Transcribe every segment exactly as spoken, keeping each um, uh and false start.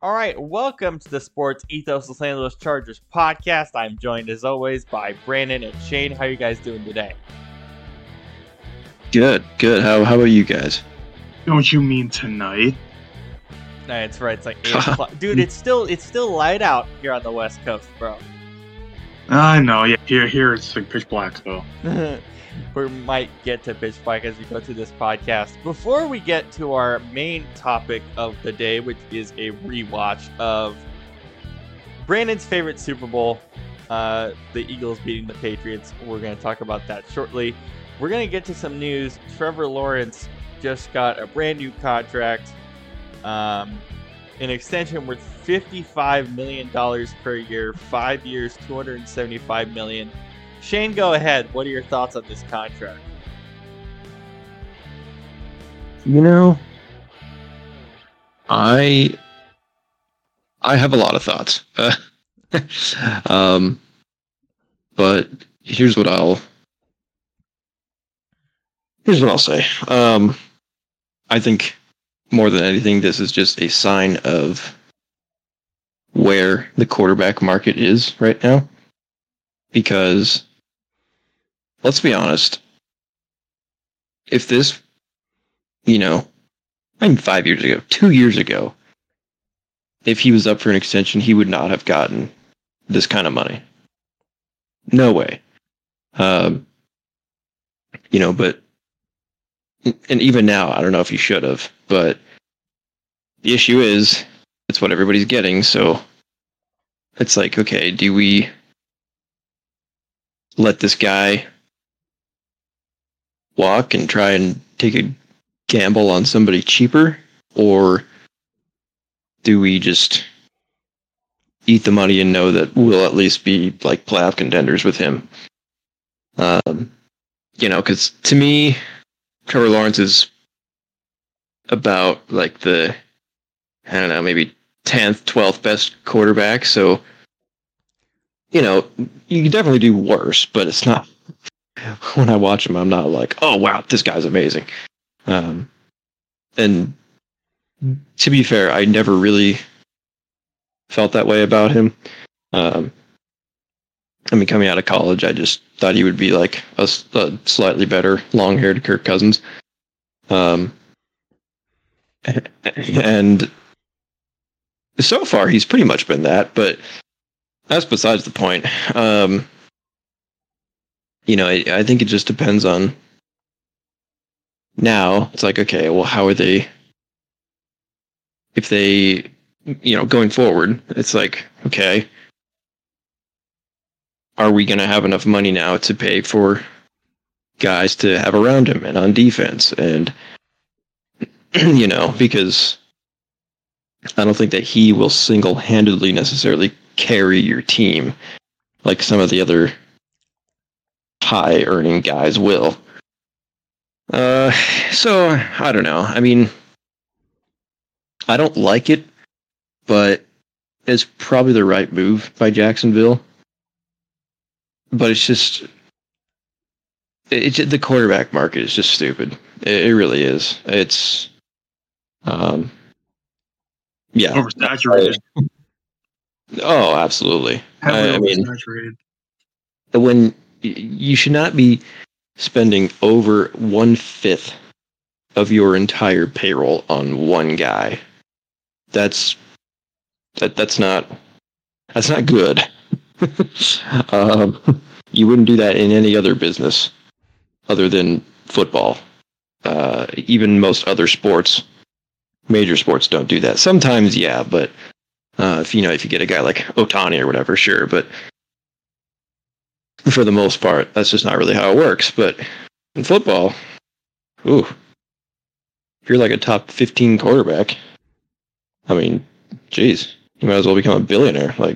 All right, welcome to the Sports Ethos Los Angeles Chargers podcast. I'm joined as always by Brandon and Shane. How are you guys doing today? Good, good. How how about you guys? Don't you mean tonight? That's right. It's like eight o'clock, dude. It's still it's still light out here on the West Coast, bro. I know. Yeah, here here it's like pitch black though. We might get to pitch black as we go through this podcast. Before we get to our main topic of the day, which is a rewatch of Brandon's favorite Super Bowl, uh, the Eagles beating the Patriots. We're going to talk about that shortly. We're going to get to some news. Trevor Lawrence just got a brand new contract, um, an extension worth fifty-five million dollars per year, five years, two hundred seventy-five million dollars. Shane, go ahead. What are your thoughts on this contract? You know, I I have a lot of thoughts. Uh, um, but here's what I'll here's what I'll say. Um, I think more than anything, this is just a sign of where the quarterback market is right now. Because let's be honest, if this, you know, I mean five years ago, two years ago, if he was up for an extension, he would not have gotten this kind of money. No way. Um, you know, but, and even now, I don't know if he should have, but the issue is, it's what everybody's getting, so it's like, okay, do we let this guy walk and try and take a gamble on somebody cheaper, or do we just eat the money and know that we'll at least be like playoff contenders with him? Um, you know, because to me, Trevor Lawrence is about like the, I don't know, maybe tenth, twelfth best quarterback. So, you know, you can definitely do worse, but it's not. When I watch him, I'm not like, oh, wow, this guy's amazing. Um, and to be fair, I never really felt that way about him. Um, I mean, coming out of college, I just thought he would be like a, a slightly better long-haired Kirk Cousins. Um, and so far, he's pretty much been that, but that's besides the point. Um, You know, I, I think it just depends on now. It's like, okay, well, how are they, if they, you know, going forward, it's like, okay, are we going to have enough money now to pay for guys to have around him and on defense? And, you know, because I don't think that he will single-handedly necessarily carry your team like some of the other high earning guys will. Uh, so I don't know. I mean, I don't like it, but it's probably the right move by Jacksonville. But it's just, it's the quarterback market is just stupid. It, it really is. It's, um, yeah, Oversaturated. Oh, absolutely. I, I mean, Oversaturated. when you should not be spending over one fifth of your entire payroll on one guy. That's that. That's not. That's not good. um, you wouldn't do that in any other business other than football. Uh, even most other sports, major sports, don't do that. Sometimes, yeah, but uh, if you know, if you get a guy like Ohtani or whatever, sure, but for the most part, that's just not really how it works. But in football, ooh, if you're like a top fifteen quarterback, I mean, geez, you might as well become a billionaire. Like,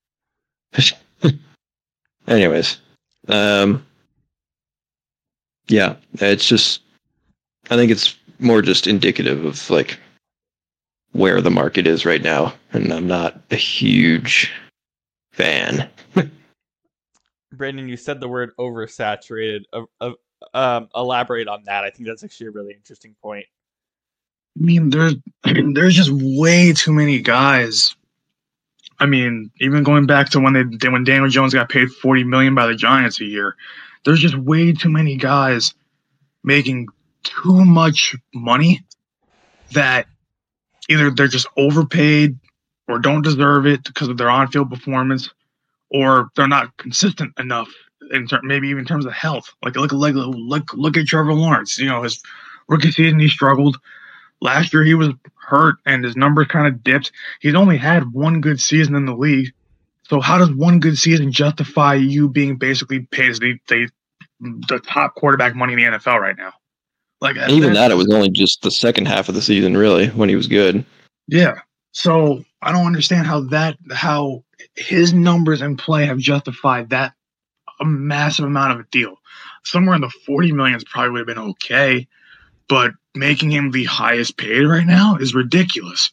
anyways, um, yeah, it's just, I think it's more just indicative of like where the market is right now, and I'm not a huge fan. Brandon, you said the word oversaturated. Uh, uh, um, elaborate on that. I think that's actually a really interesting point. I mean, there's there's just way too many guys. I mean, even going back to when they when Daniel Jones got paid forty million dollars by the Giants a year, there's just way too many guys making too much money that either they're just overpaid or don't deserve it because of their on-field performance, or they're not consistent enough in ter- maybe even in terms of health. Like look, look, look, look at Trevor Lawrence. You know, his rookie season he struggled. Last year he was hurt and his numbers kind of dipped. He's only had one good season in the league. So how does one good season justify you being basically paid as the, the, the top quarterback money in the N F L right now? Like and even that, it was only just the second half of the season, really, when he was good. Yeah. So I don't understand how that how his numbers in play have justified that a massive amount of a deal. Somewhere in the forty millions probably would have been okay, but making him the highest paid right now is ridiculous.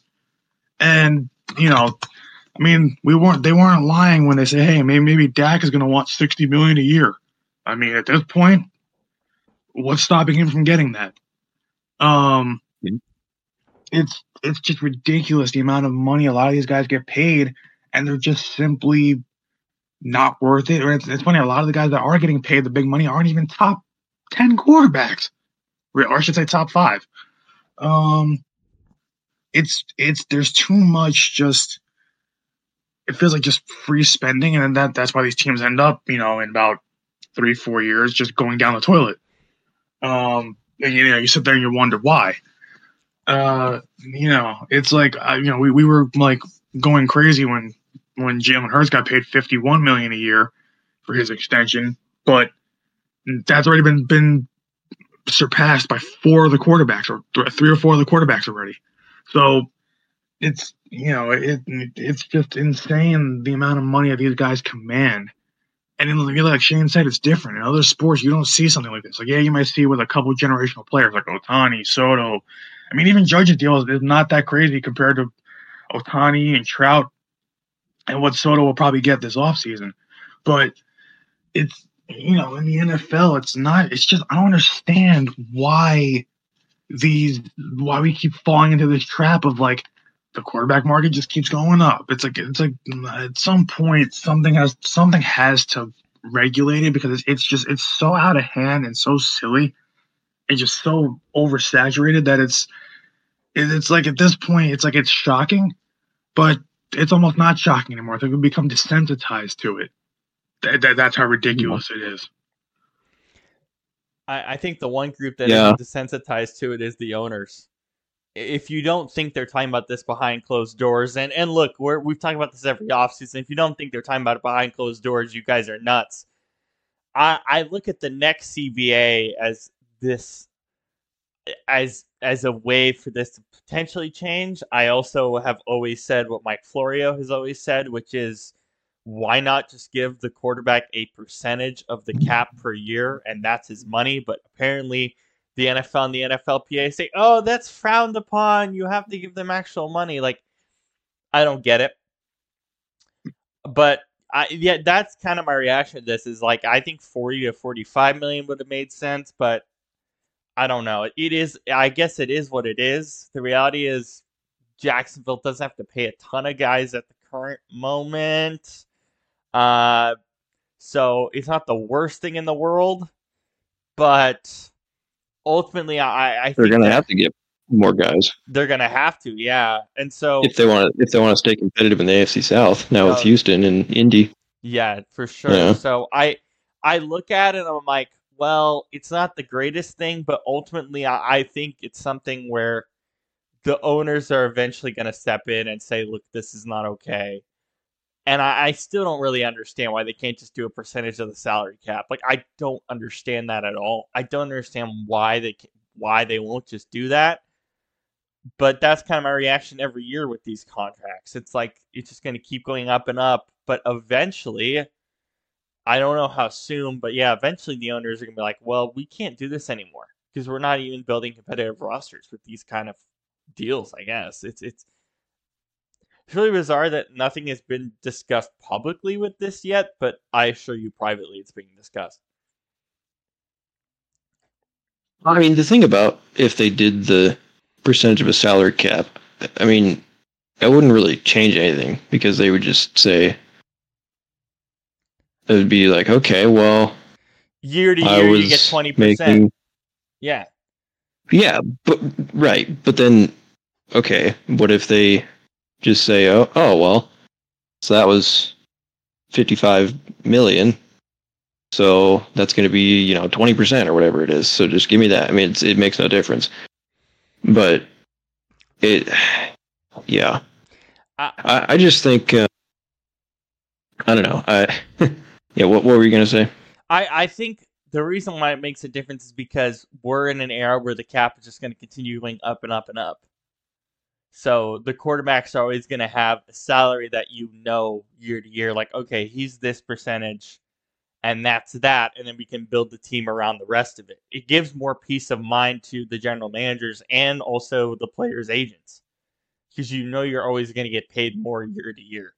And you know, I mean, we weren't they weren't lying when they say, hey, maybe maybe Dak is going to want sixty million a year. I mean, at this point, what's stopping him from getting that? Um, mm-hmm. it's it's just ridiculous the amount of money a lot of these guys get paid, and they're just simply not worth it. Or it's, it's funny, a lot of the guys that are getting paid the big money aren't even top ten quarterbacks, or I should say top five. Um, it's it's there's too much just. It feels like just free spending, and that that's why these teams end up, you know, in about three, four years just going down the toilet. Um, and, you know, you sit there and you wonder why. Uh, you know, it's like uh, you know, we, we were like going crazy when when Jalen Hurts got paid fifty-one million dollars a year for his extension, but that's already been been surpassed by four of the quarterbacks, or th- three or four of the quarterbacks already. So it's you know it it's just insane the amount of money that these guys command. And then, like Shane said, it's different. In other sports, you don't see something like this. Like, yeah, you might see it with a couple of generational players like Ohtani, Soto. I mean, even Judge's deal is, is not that crazy compared to Ohtani and Trout and what Soto will probably get this offseason. But it's, you know, in the N F L, it's not, it's just, I don't understand why these, why we keep falling into this trap of like, the quarterback market just keeps going up. It's like it's like at some point something has something has to regulate it because it's, it's just it's so out of hand and so silly and just so oversaturated that it's it's like at this point it's like it's shocking, but it's almost not shocking anymore. It's like we become desensitized to it. That, that, that's how ridiculous it is. I, I think the one group that yeah. is desensitized to it is the owners. If you don't think they're talking about this behind closed doors, and, and look, we're, we've talked about this every offseason. If you don't think they're talking about it behind closed doors, you guys are nuts. I, I look at the next C B A as this, as as a way for this to potentially change. I also have always said what Mike Florio has always said, which is why not just give the quarterback a percentage of the cap per year, and that's his money. But apparently the N F L and the N F L P A say, oh, that's frowned upon. You have to give them actual money. Like, I don't get it. But I, yeah, that's kind of my reaction to this is like, I think forty to forty-five million would have made sense, but I don't know. It is, I guess it is what it is. The reality is Jacksonville doesn't have to pay a ton of guys at the current moment. Uh, so it's not the worst thing in the world, but ultimately, I, I think they're going to have to get more guys. They're going to have to, yeah. And so if they want to, if they want to stay competitive in the A F C South now uh, with Houston and Indy, yeah, for sure. Yeah. So I, I look at it and I'm like, well, it's not the greatest thing, but ultimately, I, I think it's something where the owners are eventually going to step in and say, look, this is not okay. And I, I still don't really understand why they can't just do a percentage of the salary cap. Like, I don't understand that at all. I don't understand why they why they won't just do that. But that's kind of my reaction every year with these contracts. It's like it's just going to keep going up and up. But eventually, I don't know how soon, but yeah, eventually the owners are going to be like, well, we can't do this anymore because we're not even building competitive rosters with these kind of deals, I guess. It's it's It's really bizarre that nothing has been discussed publicly with this yet, but I assure you privately it's being discussed. I mean, the thing about if they did the percentage of a salary cap, I mean, it wouldn't really change anything because they would just say, it would be like, okay, well, year to I year was you get twenty percent. making, yeah. yeah, but right, but then, okay, what if they just say, oh, oh well, so that was fifty-five million, so that's going to be, you know, twenty percent or whatever it is. So just give me that. I mean, it's, it makes no difference. But it, yeah, I, I, I just think, uh, I don't know. I, yeah, what, what were you going to say? I, I think the reason why it makes a difference is because we're in an era where the cap is just going to continue going up and up and up. So the quarterbacks are always going to have a salary that you know year to year, like, okay, he's this percentage, and that's that, and then we can build the team around the rest of it. It gives more peace of mind to the general managers and also the players' agents, because you know you're always going to get paid more year to year.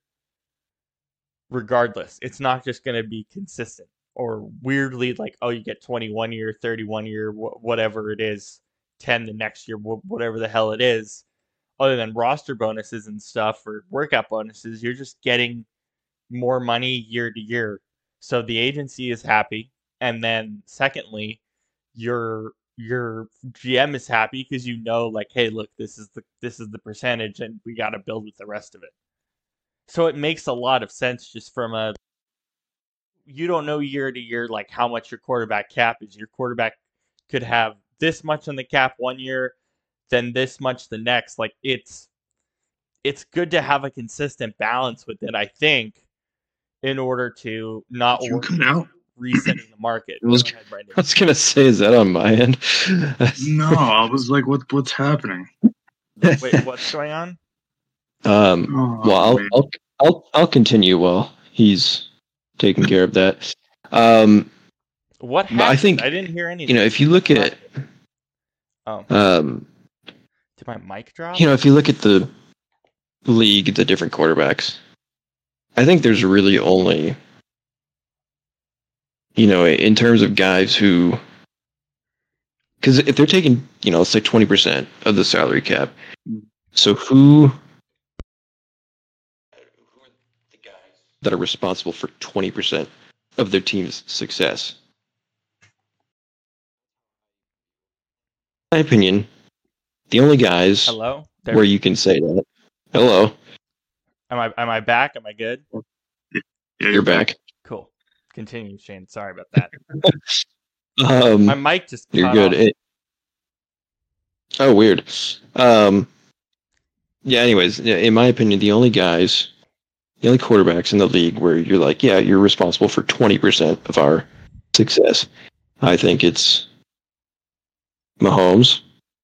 Regardless, it's not just going to be consistent or weirdly like, oh, you get twenty-one year, thirty-one year, wh- whatever it is, ten the next year, wh- whatever the hell it is. Other than roster bonuses and stuff or workout bonuses, you're just getting more money year to year. So the agency is happy, and then secondly, your your G M is happy because you know, like, hey, look, this is the this is the percentage, and we got to build with the rest of it. So it makes a lot of sense just from a, you don't know year to year like how much your quarterback cap is. Your quarterback could have this much on the cap one year, then this much the next. Like it's it's good to have a consistent balance with it, I think, in order to not You worry cut out. resetting the market. I was, Go ahead, Brendan. I was going to say, is that on my end? No, I was like, what what's happening? Wait, what's going on? Um, Oh, well, I'll, man. I'll, I'll, I'll continue while he's taking care of that. Um, What But I happened? think, I didn't hear anything. you know, if you look at, Oh, um, did my mic drop? you know, if you look at the league, the different quarterbacks, I think there's really only, you know, in terms of guys who, because if they're taking, you know, let's say twenty percent of the salary cap, so who, who are the guys that are responsible for twenty percent of their team's success? In my opinion, the only guys Hello? There, where you can say that, hello, am I am I back? Am I good? Yeah, you're back. Cool. Continue, Shane. Sorry about that. Um, My mic just You're cut good. off. It, oh, weird. Um, yeah. Anyways, yeah, in my opinion, the only guys, the only quarterbacks in the league where you're like, yeah, you're responsible for twenty percent of our success. I think it's Mahomes,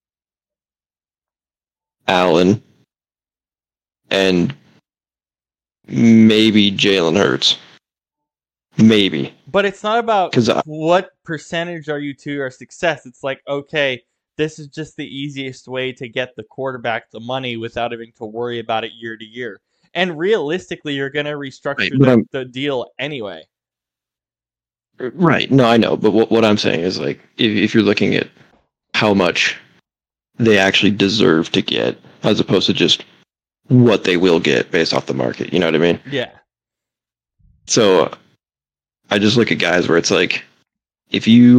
Allen, and maybe Jalen Hurts. Maybe. But it's not about 'Cause I- what percentage are you to your success. It's like, okay, this is just the easiest way to get the quarterback the money without having to worry about it year to year. And realistically, you're going to restructure Right, but the, I'm- the deal anyway. Right. No, I know. But what, what I'm saying is, like, if, if you're looking at how much they actually deserve to get, as opposed to just what they will get based off the market, you know what I mean? Yeah. So uh, I just look at guys where it's like, if you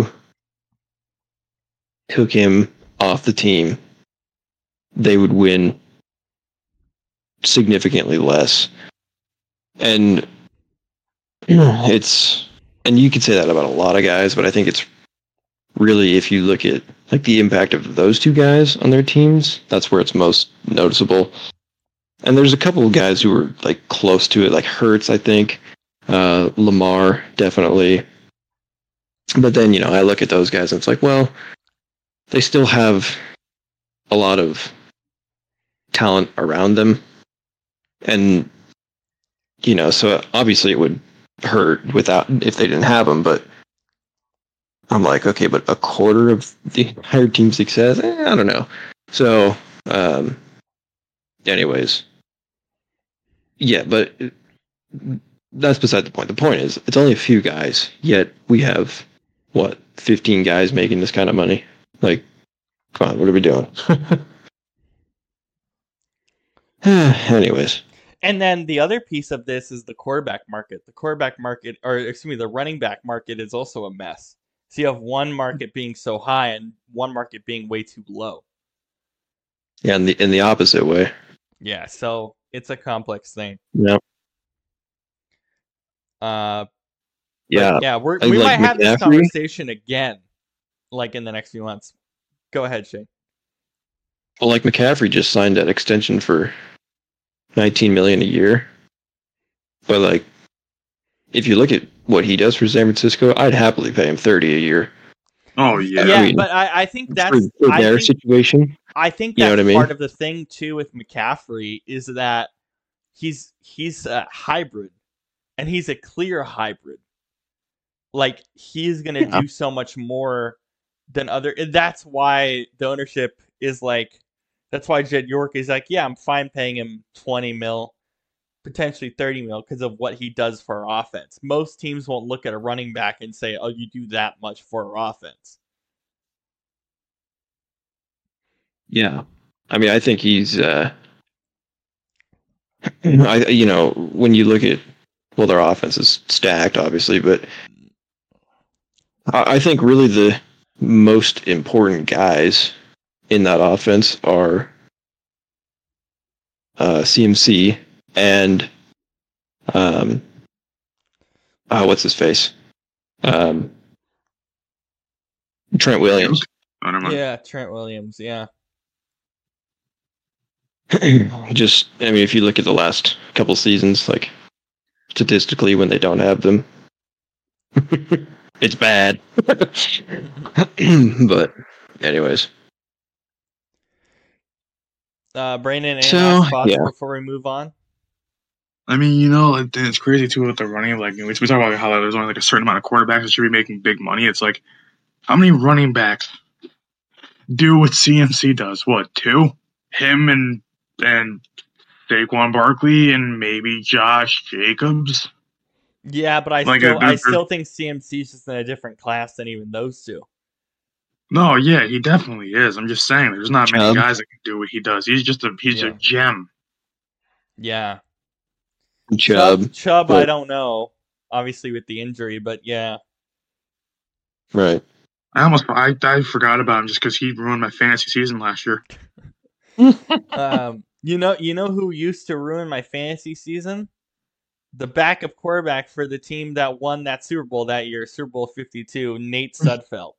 took him off the team, they would win significantly less. And it's, and you could say that about a lot of guys, but I think it's really, if you look at like the impact of those two guys on their teams, that's where it's most noticeable. And there's a couple of guys who are like close to it, like Hurts, I think, uh, Lamar, definitely. But then, you know, I look at those guys and it's like, well, they still have a lot of talent around them. And, you know, so obviously it would hurt without, if they didn't have them, but I'm like, okay, but a quarter of the entire team success? Eh, I don't know. So, um, anyways, yeah, but it, that's beside the point. The point is, it's only a few guys, yet we have, what, fifteen guys making this kind of money? Like, come on, what are we doing? Anyways. And then the other piece of this is the quarterback market. The quarterback market, or excuse me, the running back market is also a mess. So you have one market being so high and one market being way too low. Yeah, in the in the opposite way. Yeah, so it's a complex thing. Yeah. Uh, yeah. Yeah, we're, I we like might have this McCaffrey. conversation again, like in the next few months. Go ahead, Shane. Well, like McCaffrey just signed that extension for nineteen million dollars a year. But like, if you look at what he does for San Francisco, I'd happily pay him thirty a year. Oh yeah, Yeah, I mean, but I, I think that's for, for I their think, situation. I think You know that's what I mean? part of the thing too with McCaffrey is that he's he's a hybrid, and he's a clear hybrid. Like he's gonna Yeah. do so much more than other. And that's why the ownership is like. That's why Jed York is like, yeah, I'm fine paying him twenty mil, potentially thirty mil, because of what he does for our offense. Most teams won't look at a running back and say, oh, you do that much for our offense. Yeah. I mean, I think he's, uh, I, you know, when you look at, well, their offense is stacked, obviously, but I, I think really the most important guys in that offense are uh, C M C and, um, oh, what's his face? Um, Trent Williams. Oh, never mind. Yeah, Trent Williams, yeah. Just, I mean, if you look at the last couple seasons, like statistically, when they don't have them, it's bad. But, anyways. Uh, Brandon, any So, last thoughts yeah. before we move on? I mean, you know, it- it's crazy too with the running. Like we we talk about how there's only like a certain amount of quarterbacks that should be making big money. It's like, how many running backs do what C M C does? What, two? Him and and Saquon Barkley and maybe Josh Jacobs. Yeah, but I Like, still uh, I there's- still think C M C's just in a different class than even those two. No, yeah, he definitely is. I'm just saying, there's not many Chubb. guys that can do what he does. He's just a he's Yeah. a gem. Yeah. Chubb. Chubb, Chubb but- I don't know. Obviously with the injury, but yeah. Right. I almost I, I forgot about him just because he ruined my fantasy season last year. Um, you know, you know who used to ruin my fantasy season? The backup quarterback for the team that won that Super Bowl that year, Super Bowl fifty-two, Nate Sudfeld.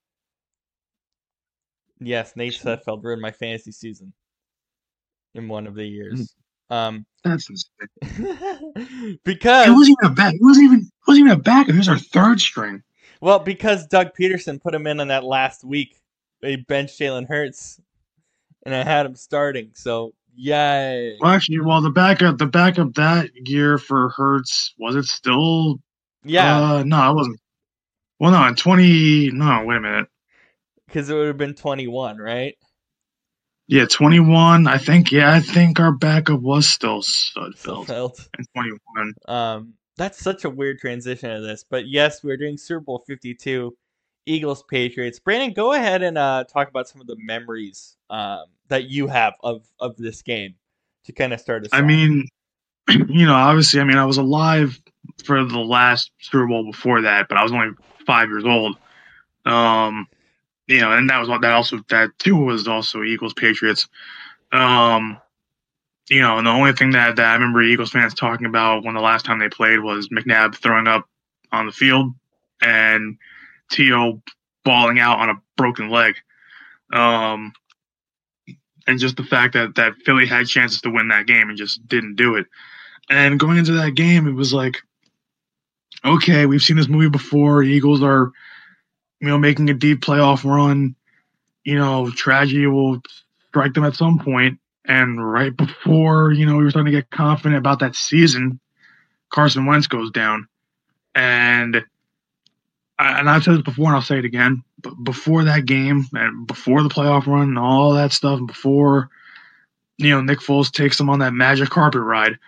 Yes, Nate Sudfeld ruined my fantasy season in one of the years. Um, That's insane. because He wasn't even a back. He wasn't even he wasn't even a backup. He was our third string. well, because Doug Peterson put him in on that last week. He benched Jalen Hurts, and I had him starting. So yay! Well, actually, well, the backup the backup that year for Hurts was it still? Yeah, Uh, no, it wasn't. Well, no, in twenty. No, wait a minute. because it would have been twenty-one, right? Yeah, twenty-one. I think. Yeah, I think our backup was still Sudfeld Sudfeld. in twenty-one. Um, that's such a weird transition of this, but yes, we're doing Super Bowl fifty-two, Eagles Patriots. Brandon, go ahead and uh, talk about some of the memories um, that you have of of this game to kind of start us. I off. mean, you know, obviously, I mean, I was alive for the last Super Bowl before that, but I was only five years old. Um, you know, and that was what that also that too was also Eagles Patriots. Um, you know, and the only thing that, that I remember Eagles fans talking about when the last time they played was McNabb throwing up on the field and T O balling out on a broken leg. Um, and just the fact that, that Philly had chances to win that game and just didn't do it. And going into that game, it was like, okay, we've seen this movie before. Eagles are, you know, making a deep playoff run. You know, tragedy will strike them at some point. And right before, you know, we were starting to get confident about that season, Carson Wentz goes down. And I, and I've said this before, and I'll say it again. But before that game, and before the playoff run, and all that stuff, and before, you know, Nick Foles takes them on that magic carpet ride,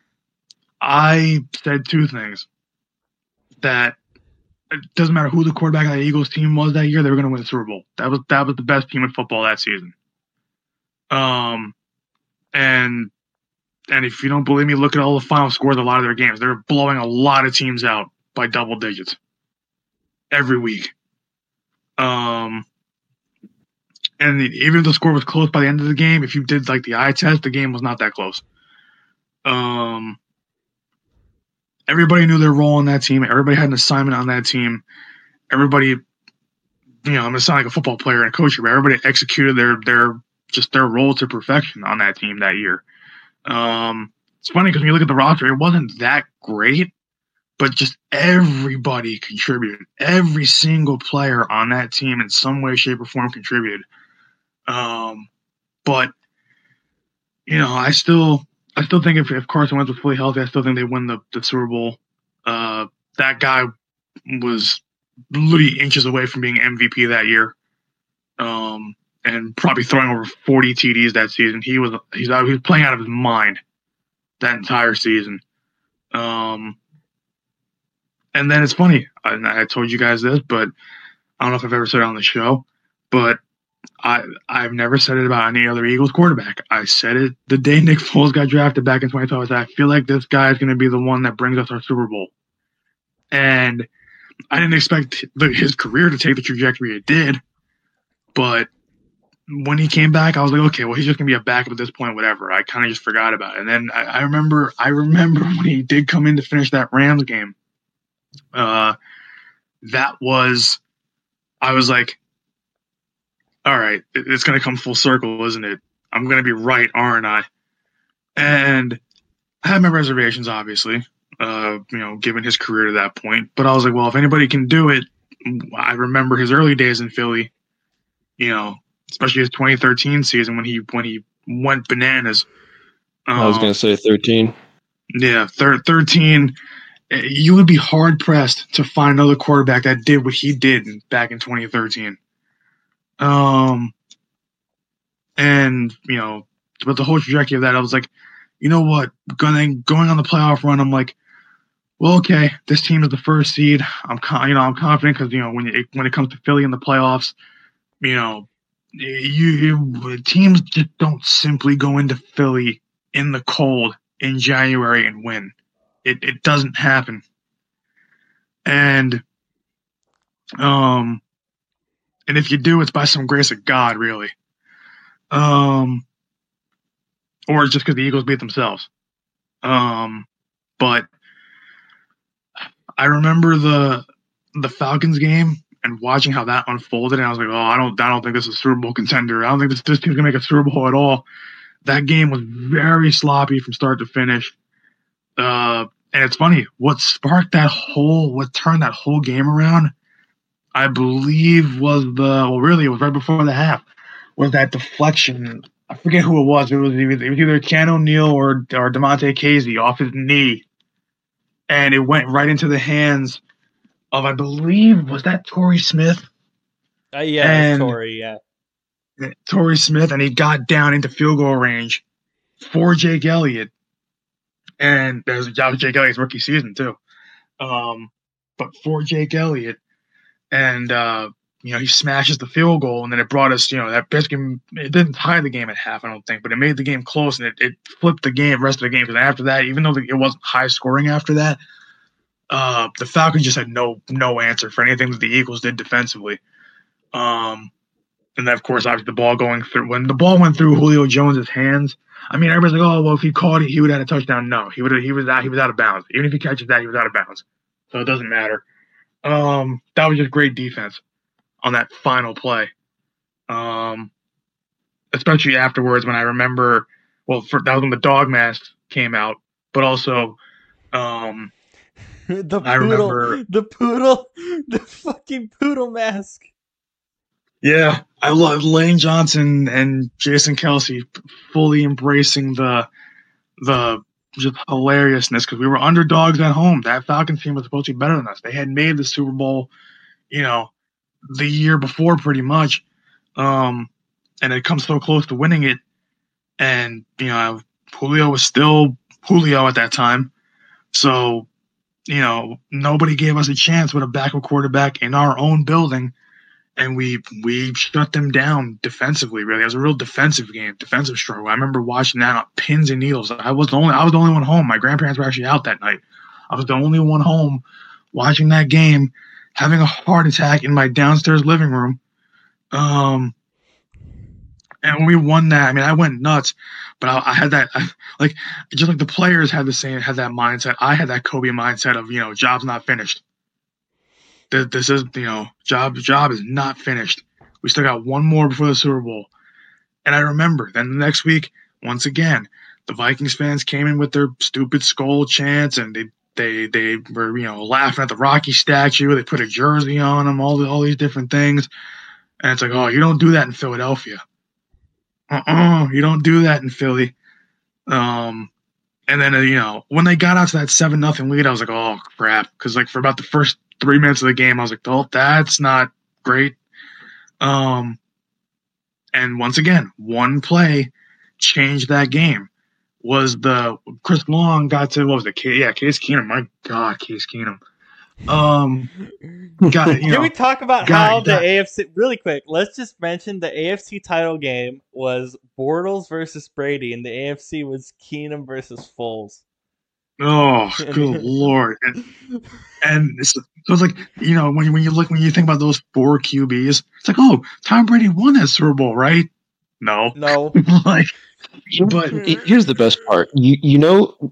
I said two things. That it doesn't matter who the quarterback of the Eagles team was that year, they were going to win the Super Bowl. That was that was the best team in football that season. Um, and And if you don't believe me, look at all the final scores of a lot of their games. They're blowing a lot of teams out by double digits every week. Um, and even if the score was close by the end of the game, if you did like the eye test, the game was not that close. Um, everybody knew their role on that team. Everybody had an assignment on that team. Everybody, you know, I'm gonna sound like a football player and a coach, but everybody executed their their just their role to perfection on that team that year. Um, it's funny because when you look at the roster, it wasn't that great, but just everybody contributed. Every single player on that team in some way, shape, or form contributed. Um, but you know, I still, I still think if, if Carson Wentz was fully healthy, I still think they win the, the Super Bowl. Uh, that guy was literally inches away from being M V P that year. Um, and probably throwing over forty T Ds that season. He was he's out, he was playing out of his mind that entire season. Um, and then it's funny. I, I told you guys this, but I don't know if I've ever said it on the show, but I I've never said it about any other Eagles quarterback. I said it the day Nick Foles got drafted back in twenty twelve. I said, I feel like this guy is going to be the one that brings us our Super Bowl. And I didn't expect his career to take the trajectory it did, but when he came back, I was like, okay, well, he's just gonna be a backup at this point, whatever. I kind of just forgot about it. And then I, I remember, I remember when he did come in to finish that Rams game. Uh, that was, I was like, all right, it, it's gonna come full circle, isn't it? I'm gonna be right, aren't I? And I had my reservations, obviously, uh, you know, given his career to that point. But I was like, well, if anybody can do it, I remember his early days in Philly, you know. Especially his twenty thirteen season when he when he went bananas. Um, I was going to say thirteen. Yeah, thir- thirteen. You would be hard pressed to find another quarterback that did what he did back in twenty thirteen. Um, and you know, but the whole trajectory of that, I was like, you know what, going going on the playoff run, I'm like, well, okay, this team is the first seed. I'm con- you know I'm confident because you know when it, when it comes to Philly in the playoffs, you know. You, you teams just don't simply go into Philly in the cold in January and win. It it doesn't happen. And um and if you do, it's by some grace of God, really. Um or it's just because the Eagles beat themselves. Um but I remember the the Falcons game and watching how that unfolded, and I was like, "Oh, I don't, I don't think this is a Super Bowl contender. I don't think this this team's gonna make a Super Bowl at all." That game was very sloppy from start to finish. Uh, and it's funny, what sparked that whole, what turned that whole game around, I believe, was the well, really, it was right before the half, was that deflection. I forget who it was. It was either, it was either Ken O'Neal or or Demonte Casey off his knee, and it went right into the hands of, I believe, was that Torrey Smith? Uh, yeah, and, Torrey, yeah. Torrey Smith, and he got down into field goal range for Jake Elliott. And that was, that was Jake Elliott's rookie season, too. Um, but for Jake Elliott, and, uh, you know, he smashes the field goal, and then it brought us, you know, that basically, it didn't tie the game at half, I don't think, but it made the game close, and it, it flipped the game, rest of the game, because after that, even though it wasn't high scoring after that, Uh, the Falcons just had no no answer for anything that the Eagles did defensively. Um, and then, of course, obviously the ball going through. When the ball went through Julio Jones' hands, I mean, everybody's like, oh, well, if he caught it, he would have had a touchdown. No, he would he was out, he was out of bounds. Even if he catches that, he was out of bounds. So it doesn't matter. Um, that was just great defense on that final play. Um, especially afterwards when I remember, well, for, that was when the dog mask came out, but also um, – the I poodle, remember the poodle, the fucking poodle mask. Yeah, I love Lane Johnson and Jason Kelce fully embracing the the just hilariousness because we were underdogs at home. That Falcons team was supposed to be better than us. They had made the Super Bowl, you know, the year before pretty much, um, and it come so close to winning it. And you know, Julio was still Julio at that time, so. You know, nobody gave us a chance with a backup quarterback in our own building, and we we shut them down defensively. Really, it was a real defensive game, defensive struggle. I remember watching that on pins and needles. I was the only I was the only one home. My grandparents were actually out that night. I was the only one home watching that game, having a heart attack in my downstairs living room. Um, and when we won that, I mean, I went nuts. But I, I had that, I, like, just like the players had the same, had that mindset. I had that Kobe mindset of, you know, job's not finished. This, this is, you know, job job is not finished. We still got one more before the Super Bowl. And I remember then the next week, once again, the Vikings fans came in with their stupid skull chants, and they they they were, you know, laughing at the Rocky statue. They put a jersey on them, all the, all these different things. And it's like, oh, you don't do that in Philadelphia. Uh-uh, you don't do that in Philly. Um, and then, uh, you know, when they got out to that seven nothing lead, I was like, oh, crap. Because, like, for about the first three minutes of the game, I was like, oh, that's not great. Um, and once again, one play changed that game. Was the Chris Long got to, what was it? Yeah, Case Keenum. My God, Case Keenum. Um, got, you Can know, we talk about got, how got, the A F C, really quick, let's just mention the A F C title game was Bortles versus Brady, and the A F C was Keenum versus Foles. Oh, good Lord. And, and it's, so it's like, you know, when, when you look, when you think about those four Q Bs, it's like, oh, Tom Brady won that Super Bowl, right? No. No. Like, but here's the best part. You you know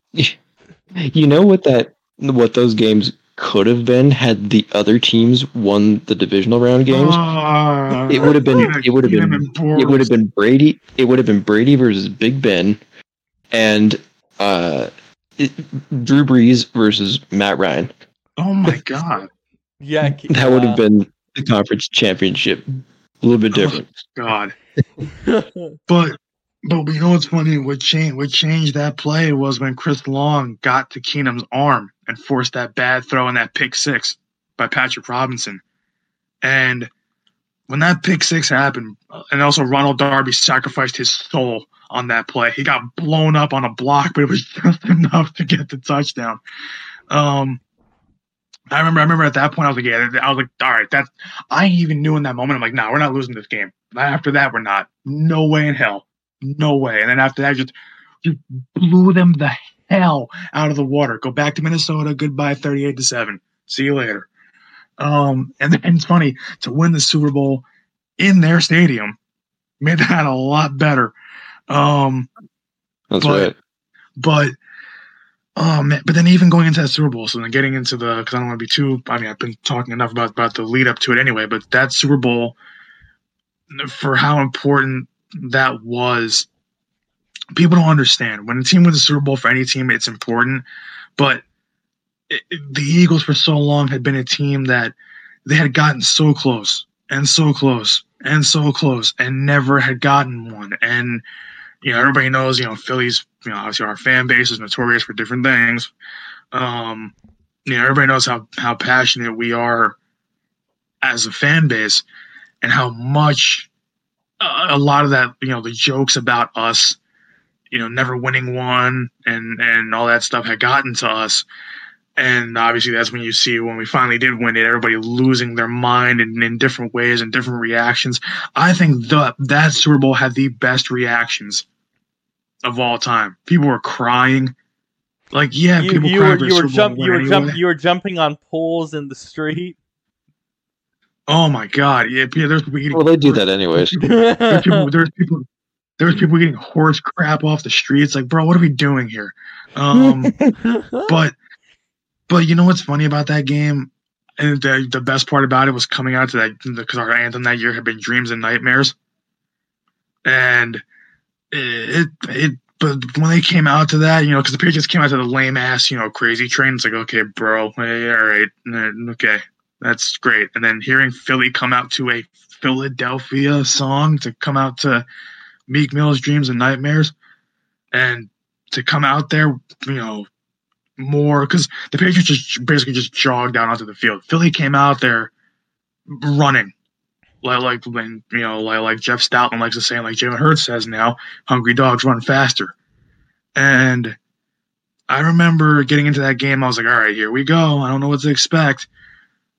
you know what that what those games could have been had the other teams won the divisional round games. Uh, it would have been it would have been it would have been Brady it would have been Brady versus Big Ben, and uh, it, Drew Brees versus Matt Ryan. Oh my God! Yeah, that would have been the conference championship. A little bit different. Oh, God. but but you know what's funny? What changed what changed that play was when Chris Long got to Keenum's arm and forced that bad throw and that pick six by Patrick Robinson. And when that pick six happened, and also Ronald Darby sacrificed his soul on that play. He got blown up on a block, but it was just enough to get the touchdown. Um, I remember, I remember at that point, I was like, yeah, I was like, all right, that's, I even knew in that moment, I'm like, no, nah, we're not losing this game. After that, we're not. No way in hell. No way. And then after that, just, just blew them the hell out of the water. Go back to Minnesota. Goodbye, thirty-eight to seven. See you later. Um, and then it's funny to win the Super Bowl in their stadium made that a lot better. Um, That's but, right. But, oh man, but then even going into that Super Bowl, so then getting into the, because I don't want to be too, I mean, I've been talking enough about, about the lead up to it anyway, but that Super Bowl, for how important that was, people don't understand. When a team wins a Super Bowl for any team, it's important, but it, it, the Eagles for so long had been a team that they had gotten so close and so close and so close and never had gotten one. And, you know, everybody knows, you know, Philly's, you know, obviously our fan base is notorious for different things. Um, you know, everybody knows how, how passionate we are as a fan base and how much uh, a lot of that, you know, the jokes about us, you know, never winning one and, and all that stuff had gotten to us. And obviously that's when you see when we finally did win it, everybody losing their mind in, in different ways and different reactions. I think the, that Super Bowl had the best reactions of all time. People were crying. Like, yeah, you, people you crying were, for you were, Super jump, Bowl you, were anyway. jump, you were jumping on poles in the street. Oh my God. Yeah, yeah there's people eating Well, they do that anyways. There's people, there's people There was people getting horse crap off the streets. Like, bro, what are we doing here? Um, but, but you know what's funny about that game? And the, the best part about it was coming out to that, because our anthem that year had been Dreams and Nightmares. And it, it, it but when they came out to that, you know, because the Patriots came out to the lame ass, you know, crazy train. It's like, okay, bro, hey, all right, okay, that's great. And then hearing Philly come out to a Philadelphia song, to come out to Meek Mill's Dreams and Nightmares, and to come out there, you know, more, because the Patriots just basically just jogged down onto the field. Philly came out there running, like, like when, you know, like, like Jeff Stoutland likes to say, like Jalen Hurts says now, hungry dogs run faster. And I remember getting into that game, I was like, all right, here we go. I don't know what to expect.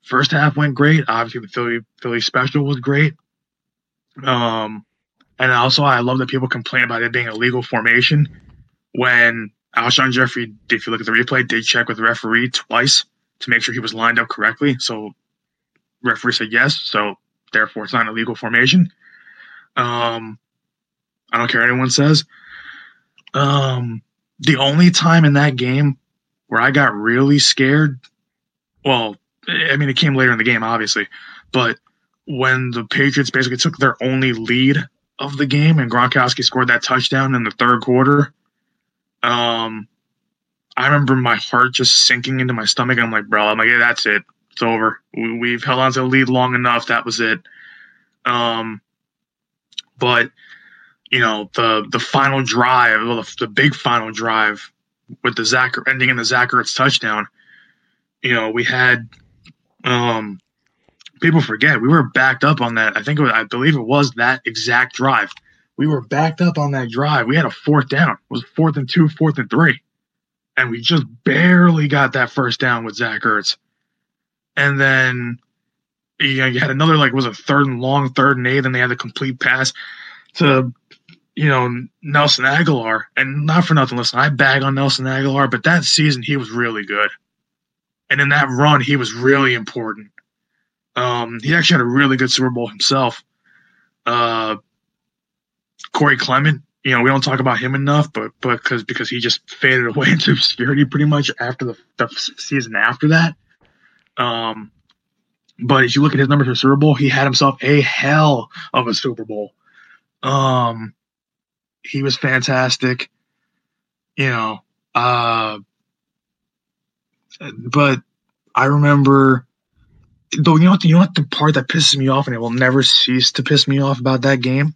first half went great. Obviously, the Philly Philly special was great. Um, and also I love that people complain about it being a legal formation when Alshon Jeffrey, if you look at the replay, did check with the referee twice to make sure he was lined up correctly. So referee said yes, so therefore it's not an illegal formation. Um, I don't care what anyone says. Um, the only time in that game where I got really scared, well, I mean, it came later in the game, obviously, but when the Patriots basically took their only lead of the game and Gronkowski scored that touchdown in the third quarter, um, I remember my heart just sinking into my stomach. I'm like, bro, I'm like, yeah, that's it. It's over. We, we've held on to the lead long enough. That was it. Um, but, you know, the the final drive, well, the, the big final drive with the Zach ending in the Zach Ertz touchdown, you know, we had um, people forget we were backed up on that. I think it was, I believe it was that exact drive. We were backed up on that drive. We had a fourth down. It was fourth and two, fourth and three. And we just barely got that first down with Zach Ertz. And then you know, you had another, like, was a third and long, third and eight, and they had a complete pass to, you know, Nelson Aguilar. And not for nothing, listen, I bag on Nelson Aguilar, but that season he was really good. And in that run, he was really important. Um, he actually had a really good Super Bowl himself. Uh, Corey Clement, you know, we don't talk about him enough, but but because because he just faded away into obscurity pretty much after the, the season after that. Um, but if you look at his numbers for Super Bowl, he had himself a hell of a Super Bowl. Um, he was fantastic, you know. Uh, but I remember, though, you know what? You know what? The part that pisses me off, and it will never cease to piss me off about that game.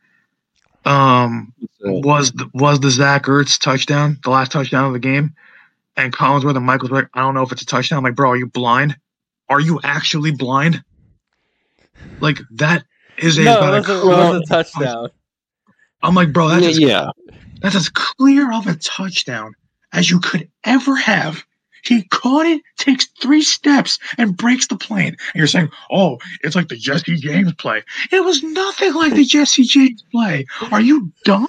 Um, was the, was the Zach Ertz touchdown, the last touchdown of the game, and Collinsworth and Michaels were like, I don't know if it's a touchdown. I'm like, bro, are you blind? Are you actually blind? Like, that is a, no, it was, a, it was a touchdown. I'm like, bro, that's as, yeah, that's as clear of a touchdown as you could ever have. He caught it, takes three steps, and breaks the plane. And you're saying, oh, it's like the Jesse James play. It was nothing like the Jesse James play. Are you dumb?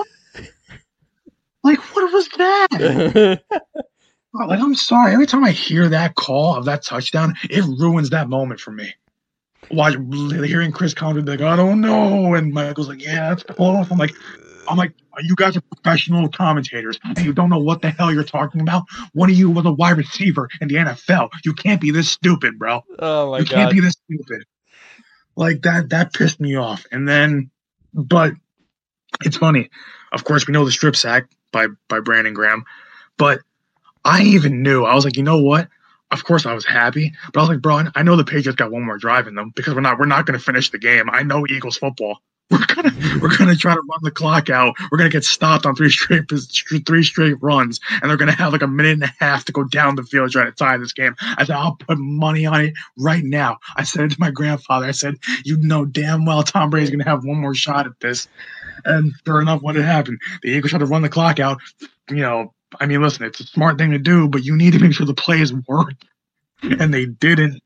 Like, what was that? Like, I'm sorry. Every time I hear that call of that touchdown, it ruins that moment for me. Watch, hearing Chris Conner be like, I don't know. And Michael's like, yeah, that's close. I'm like, I'm like, you guys are professional commentators, and you don't know what the hell you're talking about. One of you was a wide receiver in the N F L. You can't be this stupid, bro. Oh my you god, you can't be this stupid. Like that, that pissed me off. And then, but it's funny. Of course, we know the strip sack by by Brandon Graham, but I even knew. I was like, you know what? Of course, I was happy, but I was like, bro, I know the Patriots got one more drive in them because we're not we're not going to finish the game. I know Eagles football. We're gonna we're gonna try to run the clock out. We're gonna get stopped on three straight three straight runs, and they're gonna have like a minute and a half to go down the field trying to tie this game. I said, I'll put money on it right now. I said it to my grandfather. I said, you know damn well Tom Brady's gonna have one more shot at this. And sure enough, what had happened? The Eagles tried to run the clock out. You know, I mean, listen, it's a smart thing to do, but you need to make sure the plays work, and they didn't.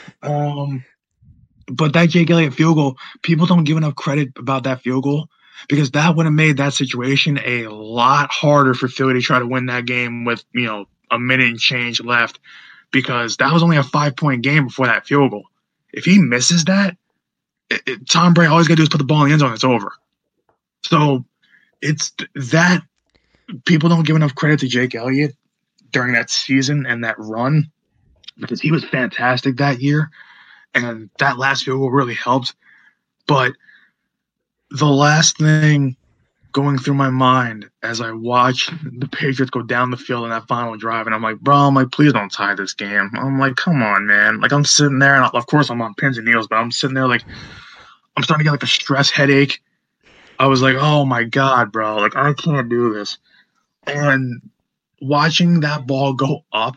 Um. But that Jake Elliott field goal, people don't give enough credit about that field goal because that would have made that situation a lot harder for Philly to try to win that game with, you know, a minute and change left because that was only a five-point game before that field goal. If he misses that, it, it, Tom Brady, all he's got to do is put the ball in the end zone. It's over. So it's that people don't give enough credit to Jake Elliott during that season and that run because he was fantastic that year. And that last field goal really helped. But the last thing going through my mind as I watch the Patriots go down the field in that final drive, and I'm like, bro, I'm like, please don't tie this game. I'm like, come on, man. Like, I'm sitting there, and of course I'm on pins and needles, but I'm sitting there like, I'm starting to get like a stress headache. I was like, oh my God, bro. Like, I can't do this. And watching that ball go up,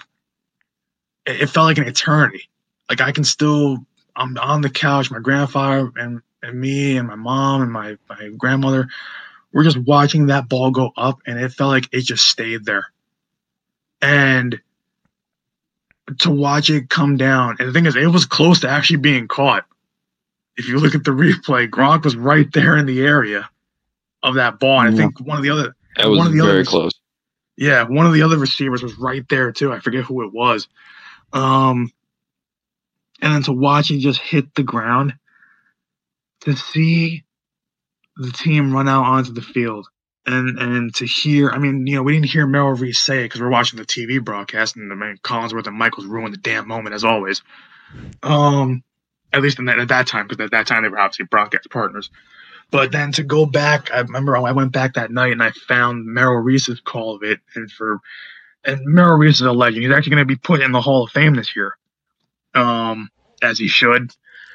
it, it felt like an eternity. Like, I can still, I'm on the couch, my grandfather and, and me and my mom and my, my grandmother, we're just watching that ball go up, and it felt like it just stayed there. And to watch it come down. And the thing is, it was close to actually being caught. If you look at the replay, Gronk was right there in the area of that ball. And I think one of the other that was one of the very other, close. Yeah, one of the other receivers was right there too. I forget who it was. Um, and then to watch it just hit the ground, to see the team run out onto the field, and and to hear, I mean, you know, we didn't hear Merrill Reese say it because we're watching the T V broadcast, and I mean, Collinsworth and Michaels ruined the damn moment as always. Um, at least in that, at that time, because at that time they were obviously broadcast partners. But then to go back, I remember I went back that night and I found Merrill Reese's call of it, and for and Merrill Reese is a legend. He's actually going to be put in the Hall of Fame this year, um, as he should.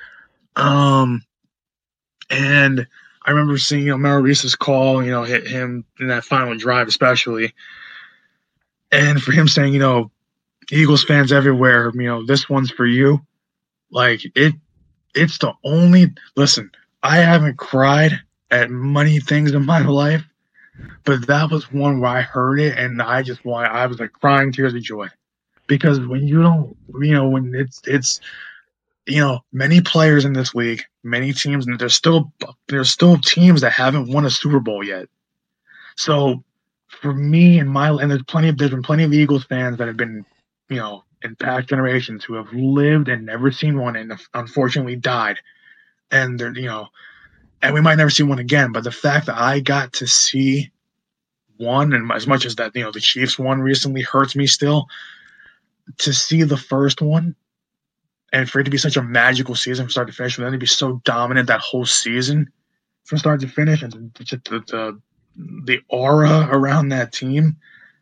Um, and I remember seeing, you know, Merrill Reese's call, you know, hit him in that final drive, especially, and for him saying, you know, Eagles fans everywhere, you know, this one's for you. Like it, it's the only listen. I haven't cried at many things in my life, but that was one where I heard it and I just why I was like crying tears of joy, because when you don't, you know, when it's it's, you know, many players in this league, many teams, and there's still there's still teams that haven't won a Super Bowl yet. So for me and my and there's plenty of there's been plenty of Eagles fans that have been, you know, in past generations who have lived and never seen one and unfortunately died. And they're, you know, and we might never see one again. But the fact that I got to see one, and as much as that, you know, the Chiefs one recently hurts me still, to see the first one, and for it to be such a magical season from start to finish, for them to be so dominant that whole season from start to finish, and just the the, the aura around that team,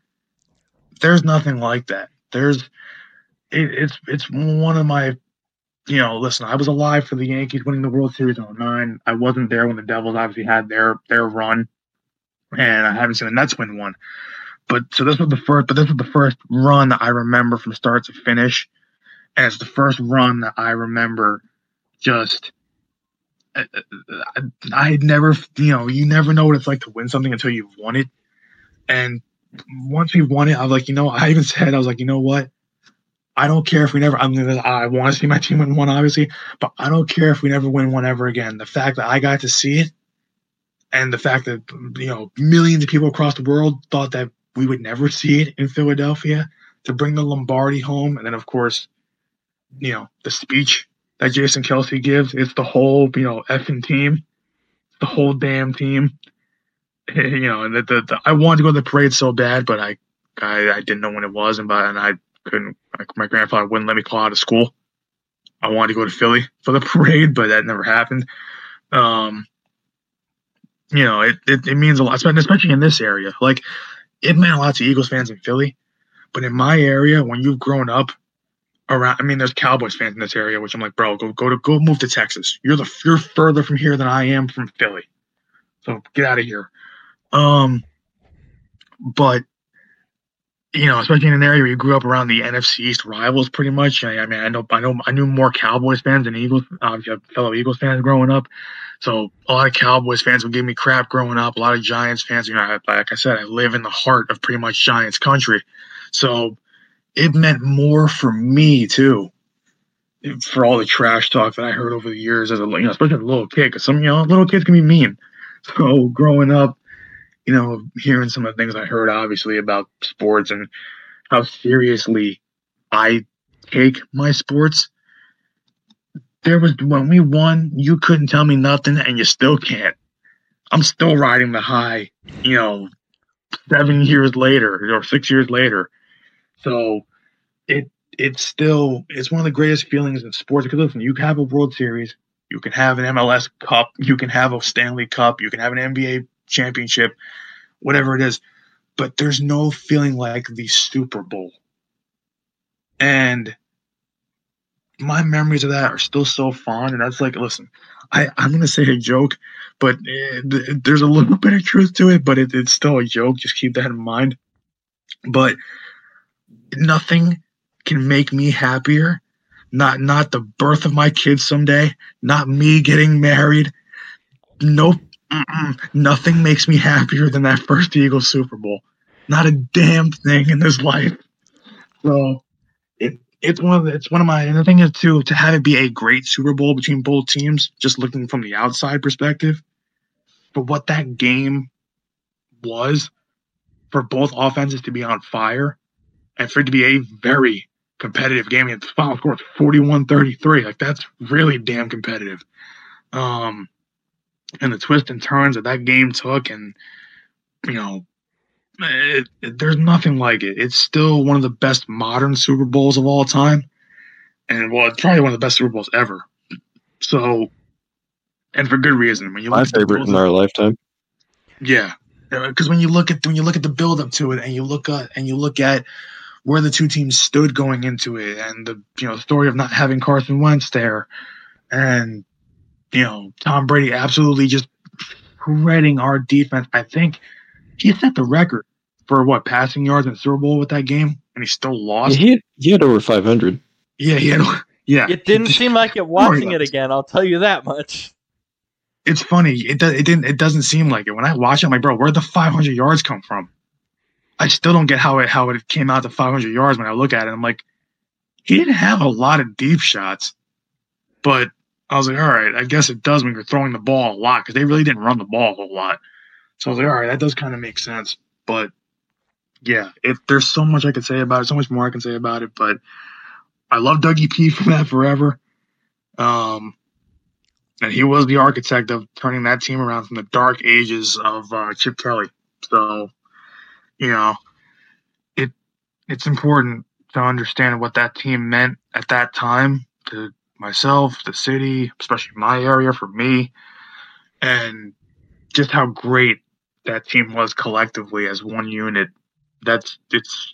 there's nothing like that. There's it, it's it's one of my. You know, listen, I was alive for the Yankees winning the World Series in oh nine. I wasn't there when the Devils obviously had their their run, and I haven't seen the Nets win one. But so this was the first, but this was the first run that I remember from start to finish, and it's the first run that I remember just. I, I, I never, you know, you never know what it's like to win something until you've won it, and once we won it, I was like, you know, I even said, I was like, you know what? I don't care if we never. I mean, I want to see my team win one, obviously, but I don't care if we never win one ever again. The fact that I got to see it, and the fact that, you know, millions of people across the world thought that we would never see it in Philadelphia, to bring the Lombardi home, and then of course, you know, the speech that Jason Kelce gives. It's the whole, you know, effing team, the whole damn team. You know, and the, the, the I wanted to go to the parade so bad, but I, I, I didn't know when it was, and but and I. couldn't my grandfather wouldn't let me call out of school. I wanted to go to Philly for the parade, but that never happened. Um, you know, it, it, it means a lot, especially in this area. Like, it meant a lot to Eagles fans in Philly, but in my area, when you've grown up around, I mean, there's Cowboys fans in this area, which I'm like, bro, go go to go move to Texas. You're the you're further from here than I am from Philly, so get out of here. Um, but. You know, especially in an area where you grew up around the N F C East rivals, pretty much. I, I mean, I know, I know, I knew more Cowboys fans than Eagles. Obviously, I have fellow Eagles fans growing up, so a lot of Cowboys fans would give me crap growing up. A lot of Giants fans, you know, I, like I said, I live in the heart of pretty much Giants country, so it meant more for me too. For all the trash talk that I heard over the years as a, you know, especially as a little kid, because some, you know, little kids can be mean. So growing up, you know, hearing some of the things I heard, obviously, about sports and how seriously I take my sports. There was, when we won, you couldn't tell me nothing, and you still can't. I'm still riding the high, you know, seven years later or six years later. So it it's still, it's one of the greatest feelings in sports. Because listen, you have a World Series, you can have an M L S Cup, you can have a Stanley Cup, you can have an N B A championship, whatever it is, but there's no feeling like the Super Bowl. And my memories of that are still so fond, and that's like, listen, I, I'm going to say a joke, but it, there's a little bit of truth to it, but it, it's still a joke. Just keep that in mind. But nothing can make me happier. Not not the birth of my kids someday, not me getting married. Nope. Mm-mm. Nothing makes me happier than that first Eagles Super Bowl. Not a damn thing in this life. So it it's one of the, it's one of my and the thing is too to have it be a great Super Bowl between both teams, just looking from the outside perspective, for what that game was, for both offenses to be on fire, and for it to be a very competitive game. And the final score was forty-one thirty-three. Like, that's really damn competitive. Um, and the twists and turns that that game took, and, you know, it, it, there's nothing like it. It's still one of the best modern Super Bowls of all time. And, well, it's probably one of the best Super Bowls ever. So, and for good reason. When you My look at the favorite in build-up- our lifetime. Yeah, because when you look at when you look at the build up to it, and you look at and you look at where the two teams stood going into it, and the you know story of not having Carson Wentz there, and you know Tom Brady absolutely just shredding our defense. I think he set the record for what passing yards in the Super Bowl with that game, and he still Yeah, lost. he had, he had over five hundred. Yeah, he had. Yeah, It didn't seem like it watching it again. I'll tell you that much. It's funny. It does. It didn't. It doesn't seem like it when I watch it. I'm like, bro, where'd the five hundred yards come from? I still don't get how it how it came out to five hundred yards when I look at it. I'm like, he didn't have a lot of deep shots, but I was like, all right, I guess it does when you're throwing the ball a lot because they really didn't run the ball a whole lot. So I was like, all right, that does kind of make sense. But yeah, it, there's so much I could say about it, so much more I can say about it. But I love Dougie P for that forever. Um, and he was the architect of turning that team around from the dark ages of uh, Chip Kelly. So, you know, it it's important to understand what that team meant at that time to myself, the city, especially my area, for me, and just how great that team was collectively as one unit. That's it's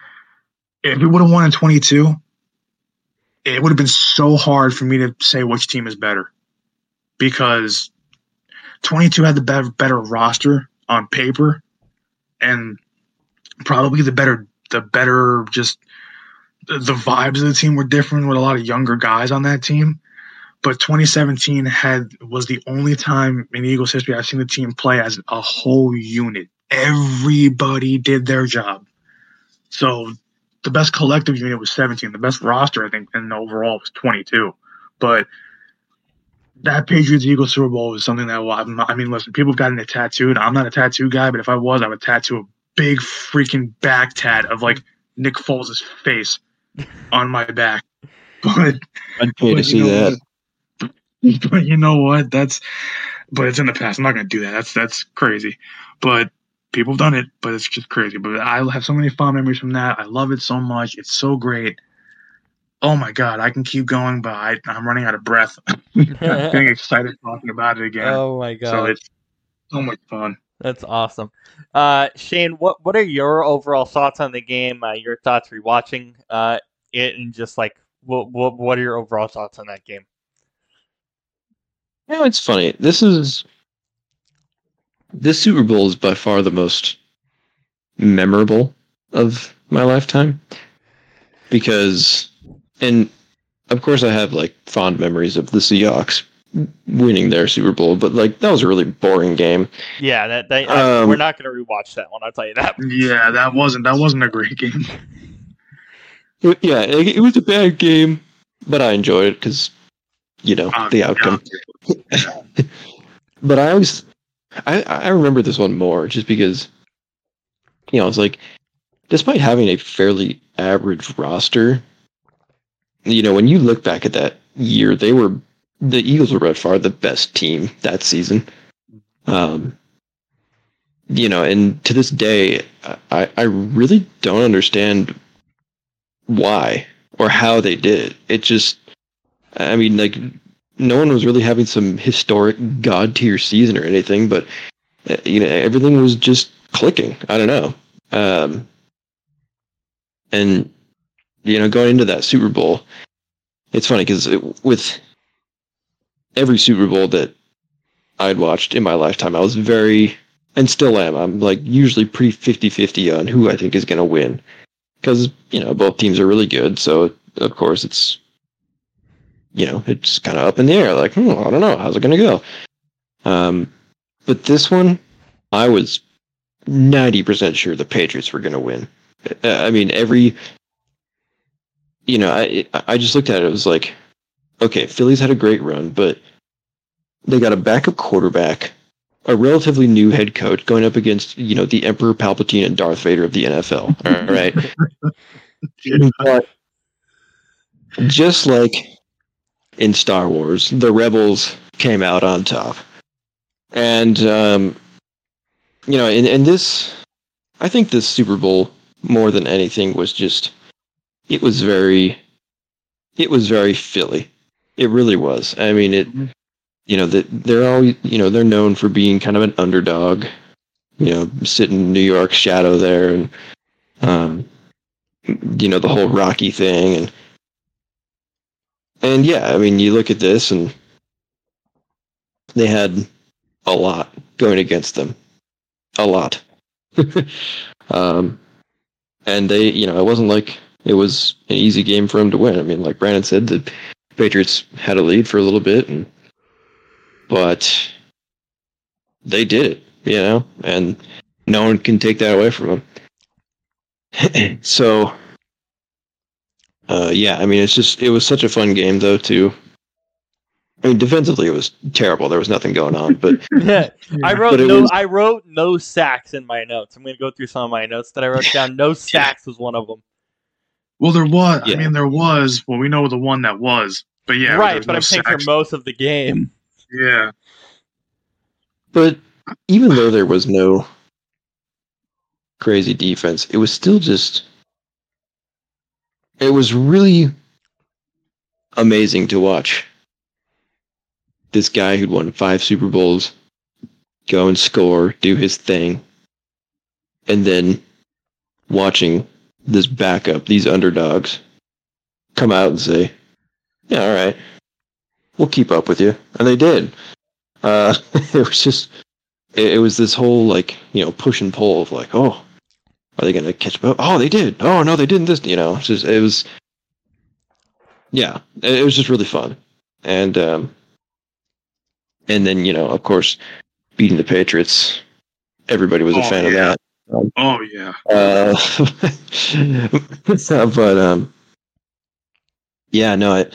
if we would have won in twenty-two, it would have been so hard for me to say which team is better because twenty-two had the better, better roster on paper and probably the better the better just the, the vibes of the team were different with a lot of younger guys on that team. But twenty seventeen had was the only time in Eagles history I've seen the team play as a whole unit. Everybody did their job. So the best collective unit was seventeen. The best roster, I think, and overall was twenty-two. But that Patriots Eagles Super Bowl was something that, well, I'm not, I mean, listen, people have gotten it tattooed. I'm not a tattoo guy, but if I was, I would tattoo a big freaking back tat of like Nick Foles' face on my back. But I'd pay to see that. What? But you know what? That's but it's in the past. I'm not gonna do that. That's that's crazy. But people have done it, but it's just crazy. But I have so many fond memories from that. I love it so much. It's so great. Oh my god, I can keep going, but I, I'm running out of breath. I'm getting excited talking about it again. Oh my god. So it's so much fun. That's awesome. Uh, Shane, what what are your overall thoughts on the game? Uh, your thoughts rewatching uh, it, and just like what, what what are your overall thoughts on that game? You know, it's funny. This is this Super Bowl is by far the most memorable of my lifetime because, and of course, I have like fond memories of the Seahawks winning their Super Bowl, but like that was a really boring game. Yeah, that, that Um, we're not going to rewatch that one. I'll tell you that. Yeah, that wasn't that wasn't a great game. It- yeah, it, it was a bad game, but I enjoyed it because you know Uh, the outcome. But I always, I I remember this one more just because, you know, it's like, despite having a fairly average roster, you know, when you look back at that year, they were the Eagles were by far the best team that season. Um, you know, and to this day, I I really don't understand why or how they did it. It just, I mean, like, no one was really having some historic god tier season or anything, but uh, you know, everything was just clicking. I don't know. Um, and you know, going into that Super Bowl, it's funny because it, with every Super Bowl that I'd watched in my lifetime, I was very, and still am, I'm like usually pretty fifty-fifty on who I think is going to win. Because, you know, both teams are really good, so of course it's, you know, it's kind of up in the air. Like, hmm, I don't know, how's it going to go? Um, but this one, I was ninety percent sure the Patriots were going to win. I mean, every you know, I I just looked at it. It was like, okay, Phillies had a great run, but they got a backup quarterback, a relatively new head coach going up against, you know, the Emperor Palpatine and Darth Vader of the N F L. All right. But just like in Star Wars, the rebels came out on top. And, um, you know, in, in this, I think this Super Bowl, more than anything, was just, it was very, it was very Philly. It really was. I mean, it, you know, that they're always, you know, they're known for being kind of an underdog, you know, sitting in New York's shadow there, and, um, you know, the whole Rocky thing. And, and yeah, I mean, you look at this and they had a lot going against them. A lot. um, and they, you know, it wasn't like it was an easy game for them to win. I mean, like Brandon said, the Patriots had a lead for a little bit, and but they did it, you know, and no one can take that away from them. So, uh, yeah, I mean, it's just, it was such a fun game, though, too. I mean, defensively, it was terrible. There was nothing going on, but yeah, I wrote but it no. was- I wrote no sacks in my notes. I'm going to go through some of my notes that I wrote down. No sacks was one of them. Well, there was. Yeah. I mean, there was. Well, we know the one that was. But yeah, there right, was but no I'm saying for sacks. most of the game. Yeah. but even though there was no crazy defense, it was still just, it was really amazing to watch this guy who'd won five Super Bowls go and score, do his thing, and then watching this backup, these underdogs, come out and say, yeah, all right, we'll keep up with you. And they did. Uh, it was just, it, it was this whole, like, you know, push and pull of like, oh, are they going to catch up? Oh, they did. Oh, no, they didn't. This, you know, it's just, it was, yeah, it, it was just really fun. And, um, and then, you know, of course, beating the Patriots, everybody was a Oh, fan of yeah. that. Oh yeah. Uh, but um, yeah, no, I,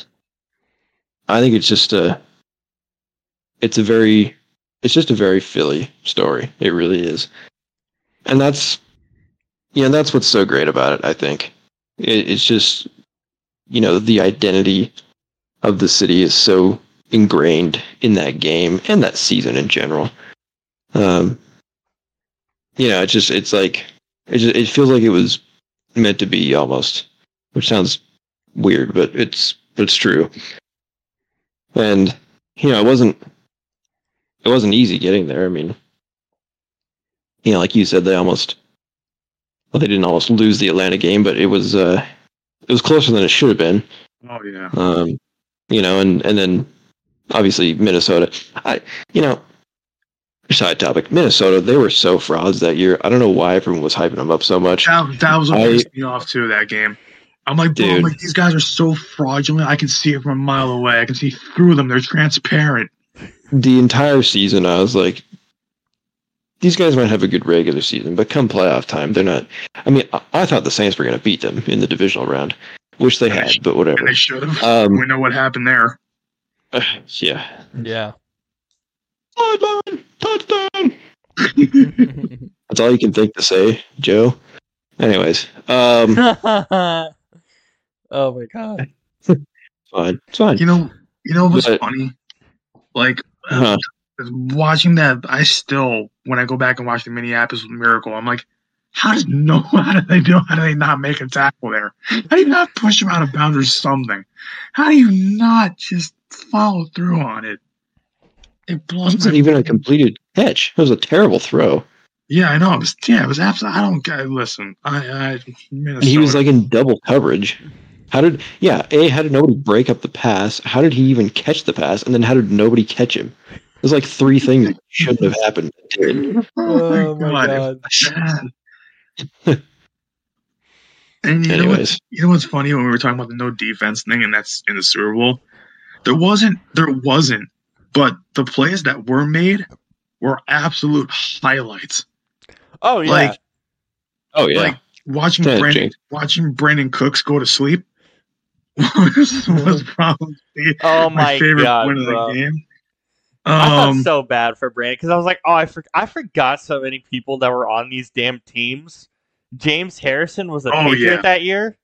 I think it's just a, it's a very, it's just a very Philly story. It really is, and that's, yeah, that's what's so great about it. I think it, it's just, you know, the identity of the city is so ingrained in that game and that season in general. Um, you know, it's just, it's like, it just, it feels like it was meant to be almost, which sounds weird, but it's, but it's true. And, you know, it wasn't, it wasn't easy getting there. I mean, you know, like you said, they almost, well, they didn't almost lose the Atlanta game, but it was, uh, it was closer than it should have been. Oh yeah. Um, you know, and, and then obviously Minnesota, I, you know, side topic, Minnesota, they were so frauds that year. I don't know why everyone was hyping them up so much. That, that was what I- pissed me off too. That game. I'm like, bro, I'm Dude. like, these guys are so fraudulent. I can see it from a mile away. I can see through them. They're transparent. The entire season, I was like, these guys might have a good regular season, but come playoff time, they're not. I mean, I, I thought the Saints were going to beat them in the divisional round, which they had, but whatever. And they should have. Um, we know what happened there. uh, yeah. Yeah. Touchdown! Touchdown! That's all you can think to say, Joe. Anyways, um, oh my god. fine, it's fine. You know, you know what's But- funny? Like Huh. watching that, I still, when I go back and watch the Minneapolis Miracle, I'm like, how does no? How do they do? How do they not make a tackle there? How do you not push him out of bounds or something? How do you not just follow through on it? It It blows wasn't my even a completed catch. It was a terrible throw. Yeah, I know. It was yeah, it was absolutely. I don't. I, listen, I, I And he was Minnesota. like in double coverage. How did, yeah, A, how did nobody break up the pass? How did he even catch the pass? And then how did nobody catch him? There's like three things that shouldn't have happened. that did. Oh my god. it was bad. And you know, what, Anyways, you know what's funny when we were talking about the no defense thing, and that's in the Super Bowl. There wasn't, there wasn't, but the plays that were made were absolute highlights. Oh yeah. Like, oh yeah. like watching Ted Brandon, Jenks. watching Brandon Cooks go to sleep. was, was probably Oh my, my favorite God, point of bro. the game. I felt Um, so bad for Brandon because I was like, oh, I, for- I forgot so many people that were on these damn teams. James Harrison was a oh Patriot yeah, that year.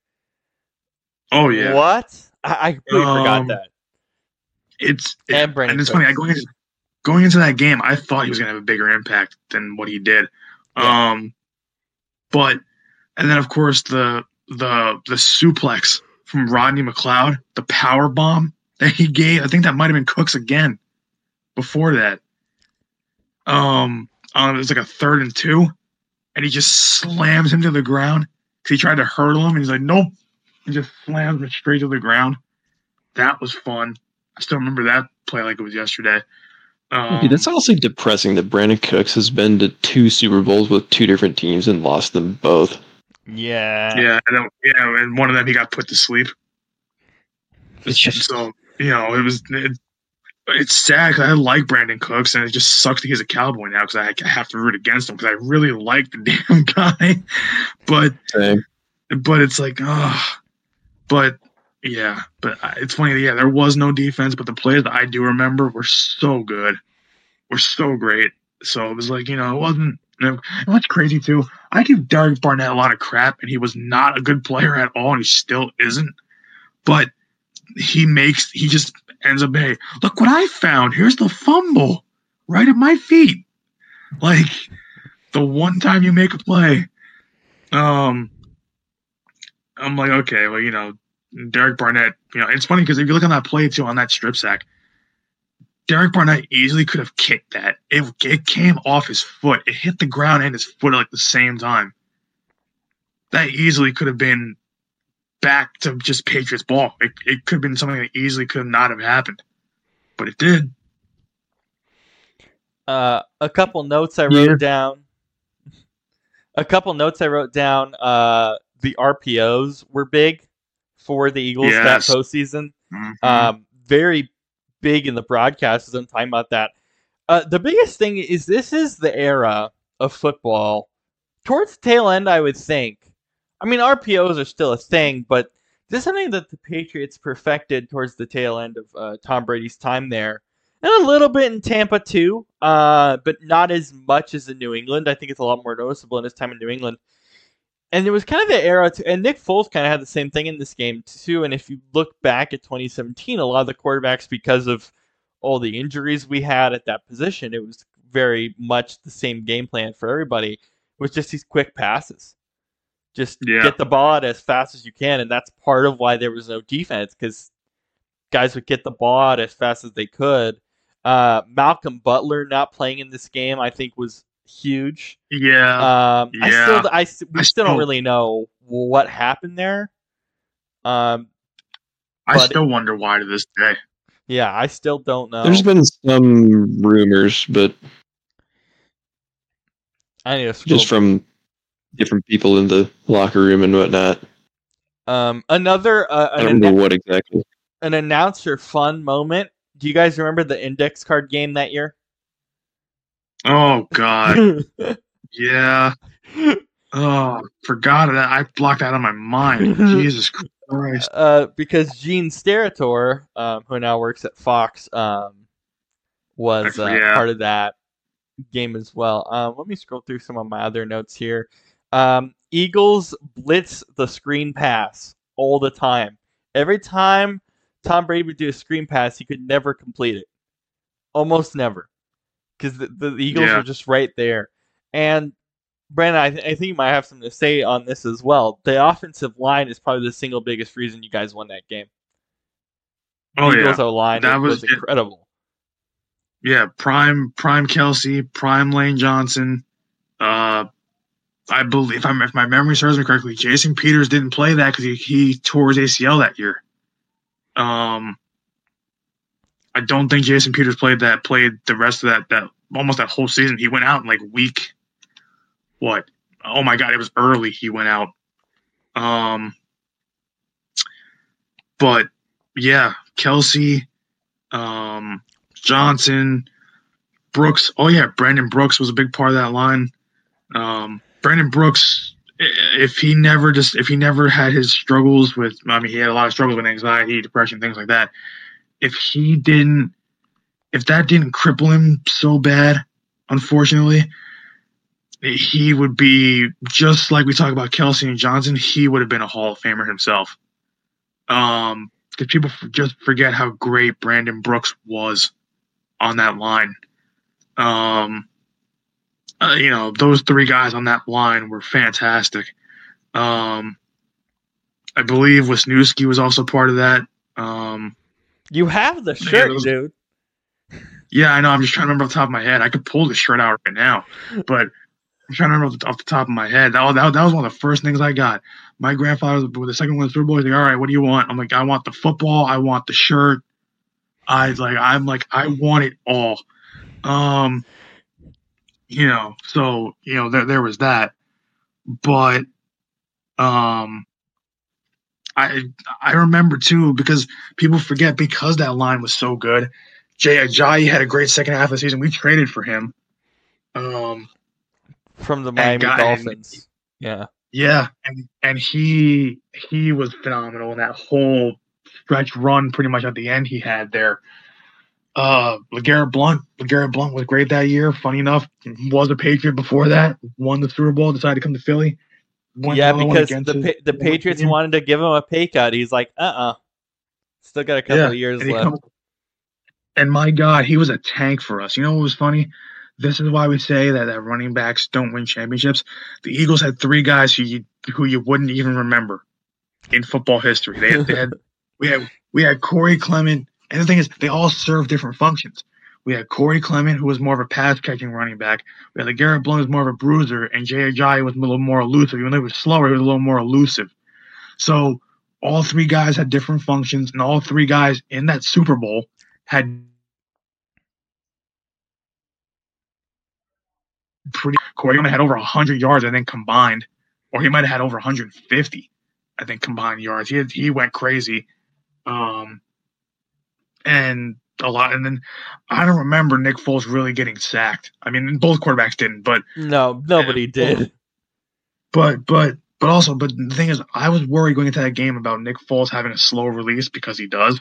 oh yeah. What? I, I completely forgot Um, that. It's And and, Brandon it's funny. I Cooks. going into, going into that game, I thought he was gonna have a bigger impact than what he did. Yeah. Um, but and then of course the the the suplex from Rodney McLeod, the power bomb that he gave. I think that might have been Cooks again. Before that, um, um, it was like a third and two, and he just slams him to the ground because he tried to hurdle him, and he's like, nope, he just slams him straight to the ground. That was fun. I still remember that play like it was yesterday. Um, Dude, that's honestly depressing that Brandon Cooks has been to two Super Bowls with two different teams and lost them both. Yeah. yeah, and then, yeah, and one of them he got put to sleep. It's just So you know, it was it, it's sad 'cause I like Brandon Cooks, and it just sucks that he's a Cowboy now because I, I have to root against him because I really like the damn guy. But same. but it's like, oh, but yeah, but it's funny. Yeah, there was no defense, but the plays that I do remember were so good, were so great. So it was like, you know, it wasn't. You know, and what's crazy too? I give Derek Barnett a lot of crap, and he was not a good player at all, and he still isn't. But he makes he just ends up, hey, look what I found. Here's the fumble right at my feet. Like the one time you make a play, um, I'm like, okay, well, you know, Derek Barnett. You know, it's funny because if you look on that play too, on that strip sack, Derek Barnett easily could have kicked that. It it came off his foot. It hit the ground and his foot at like the same time. That easily could have been back to just Patriots ball. It, it could have been something that easily could not have happened, but it did. Uh, a couple notes I wrote Yeah. down. A couple notes I wrote down. Uh, the R P Os were big for the Eagles Yes. that postseason. Mm-hmm. Um, very big in the broadcast as I'm talking about that. Uh, the biggest thing is this is the era of football. Towards the tail end, I would think. I mean, R P Os are still a thing, but this is something that the Patriots perfected towards the tail end of uh, Tom Brady's time there. And a little bit in Tampa, too, uh, but not as much as in New England. I think it's a lot more noticeable in his time in New England. And it was kind of the era, to, and Nick Foles kind of had the same thing in this game, too. And if you look back at twenty seventeen, a lot of the quarterbacks, because of all the injuries we had at that position, it was very much the same game plan for everybody. It was just these quick passes. Just Yeah. get the ball out as fast as you can, and that's part of why there was no defense, because guys would get the ball out as fast as they could. Uh, Malcolm Butler not playing in this game, I think, was huge. Yeah. Um, I Yeah. still, I, we I still still- don't really know what happened there. Um, I but- still wonder why to this day. yeah, I still don't know. There's been some rumors, but I need to scroll. just from different people in the locker room and whatnot. um, another uh, I an, don't know what exactly. an announcer fun moment. Do you guys remember the index card game that year? Oh God. Yeah. Oh, forgot that. I blocked that out of my mind. Jesus Christ. Uh, because Gene Steratore, um, who now works at Fox, um, was uh, Yeah. part of that game as well. Um, let me scroll through some of my other notes here. Um, Eagles blitz the screen pass all the time. Every time Tom Brady would do a screen pass, he could never complete it. Almost never. Because the, the Eagles Yeah. were just right there. And Brandon, I, th- I think you might have something to say on this as well. The offensive line is probably the single biggest reason you guys won that game. Oh the yeah. Eagles O-line That was, was it. incredible. Yeah. Prime, prime Kelsey, prime Lane Johnson. Uh, I believe, if, I'm, if my memory serves me correctly, Jason Peters didn't play that because he, he tore his A C L that year. Um, I don't think Jason Peters played that. Played the rest of that. That almost that whole season. He went out in like week. What? Oh my God! It was early. He went out. Um, but yeah, Kelsey, um, Johnson, Brooks. Oh yeah, Brandon Brooks was a big part of that line. Um, Brandon Brooks if he never just if he never had his struggles with, I mean, he had a lot of struggles with anxiety, depression, things like that. If he didn't, if that didn't cripple him so bad, unfortunately, he would be just like we talk about Kelsey and Johnson. He would have been a Hall of Famer himself. Um, because people just forget how great Brandon Brooks was on that line. Um, uh, you know, those three guys on that line were fantastic. Um, I believe Wisniewski was also part of that. Um, you have the shirt, yeah, was, dude. Yeah, I know. I'm just trying to remember off the top of my head. I could pull the shirt out right now, but I'm trying to remember off the, off the top of my head. That was, that, that was one of the first things I got. My grandfather, with the second one, the Super Bowl, he's like, all right, what do you want? I'm like, I want the football. I want the shirt. I like, I'm like, I want it all. Um, you know, so, you know, there, there was that. But, um, I, I remember too, because people forget, because that line was so good. Jay Ajayi had a great second half of the season. We traded for him. Um, From the Miami got, Dolphins. And, yeah. Yeah. And, and he, he was phenomenal in that whole stretch run pretty much at the end he had there. Uh, LeGarrette Blount, LeGarrette Blount was great that year. Funny enough, was a Patriot before that. Won the Super Bowl, decided to come to Philly. Yeah, because the pa- the Patriots team. wanted to give him a pay cut. He's like, uh-uh. Still got a couple yeah, of years and left. Comes, and my God, he was a tank for us. You know what was funny? This is why we say that, that running backs don't win championships. The Eagles had three guys who you, who you wouldn't even remember in football history. They, they had we had we had Corey Clement. And the thing is, they all serve different functions. We had Corey Clement, who was more of a pass-catching running back. We had LeGarrette Blount, who was more of a bruiser. And Jay Ajayi was a little more elusive. Even though he was slower, he was a little more elusive. So all three guys had different functions. And all three guys in that Super Bowl had pretty – Corey Clement had over one hundred yards, I think, combined. Or he might have had over one hundred fifty, I think, combined yards. He, had, he went crazy. Um And a lot, and then I don't remember Nick Foles really getting sacked. I mean, both quarterbacks didn't, but no, nobody did. But but but also, but the thing is, I was worried going into that game about Nick Foles having a slow release because he does.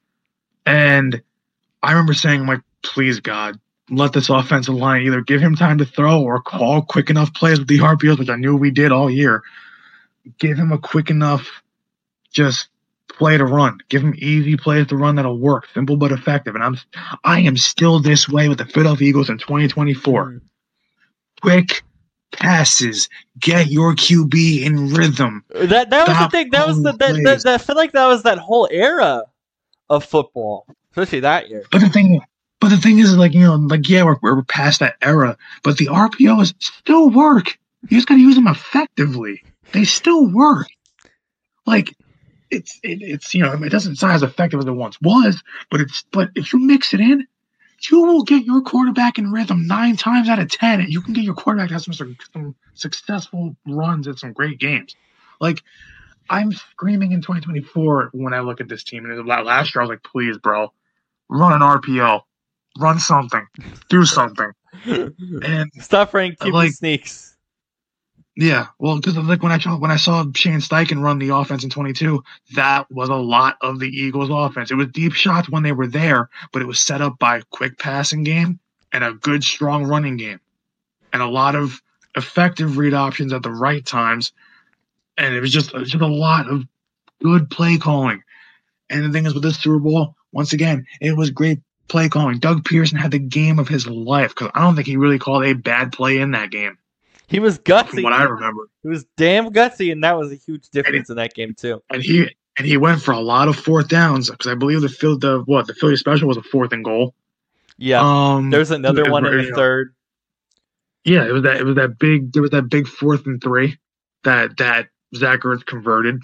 And I remember saying, like, please God, let this offensive line either give him time to throw or call quick enough plays with the R P Os, which I knew we did all year. Give him a quick enough, just. Play to run. Give him easy plays to run that'll work. Simple but effective. And I'm I am still this way with the Philadelphia Eagles in twenty twenty-four. Mm. Quick passes. Get your Q B in rhythm. That that was Stop the thing. That was the that, that, that I feel like that was that whole era of football. Especially that year. But the thing but the thing is, like, you know, like yeah, we're we're past that era. But the R P Os still work. You just gotta use them effectively. They still work. Like It's it, it's you know it doesn't sound as effective as it once was, but it's but if you mix it in, you will get your quarterback in rhythm nine times out of ten, and you can get your quarterback to have some, some successful runs and some great games. Like I'm screaming in twenty twenty-four when I look at this team, and last year I was like, please, bro, run an R P O, run something, do something, and stop running Q B like, sneaks. Yeah, well, because like when I saw when I saw Shane Steichen run the offense in twenty-two, that was a lot of the Eagles' offense. It was deep shots when they were there, but it was set up by a quick passing game and a good, strong running game, and a lot of effective read options at the right times. And it was just just a lot of good play calling. And the thing is, with this Super Bowl, once again, it was great play calling. Doug Pearson had the game of his life because I don't think he really called a bad play in that game. He was gutsy. From what I remember, he was damn gutsy, and that was a huge difference he, in that game too. And he and he went for a lot of fourth downs because I believe the Phil the what the Philly special was a fourth and goal. Yeah, um, there was another was, one in the know, third. Yeah, it was that it was that big there was that big fourth and three that that Zach Ertz converted.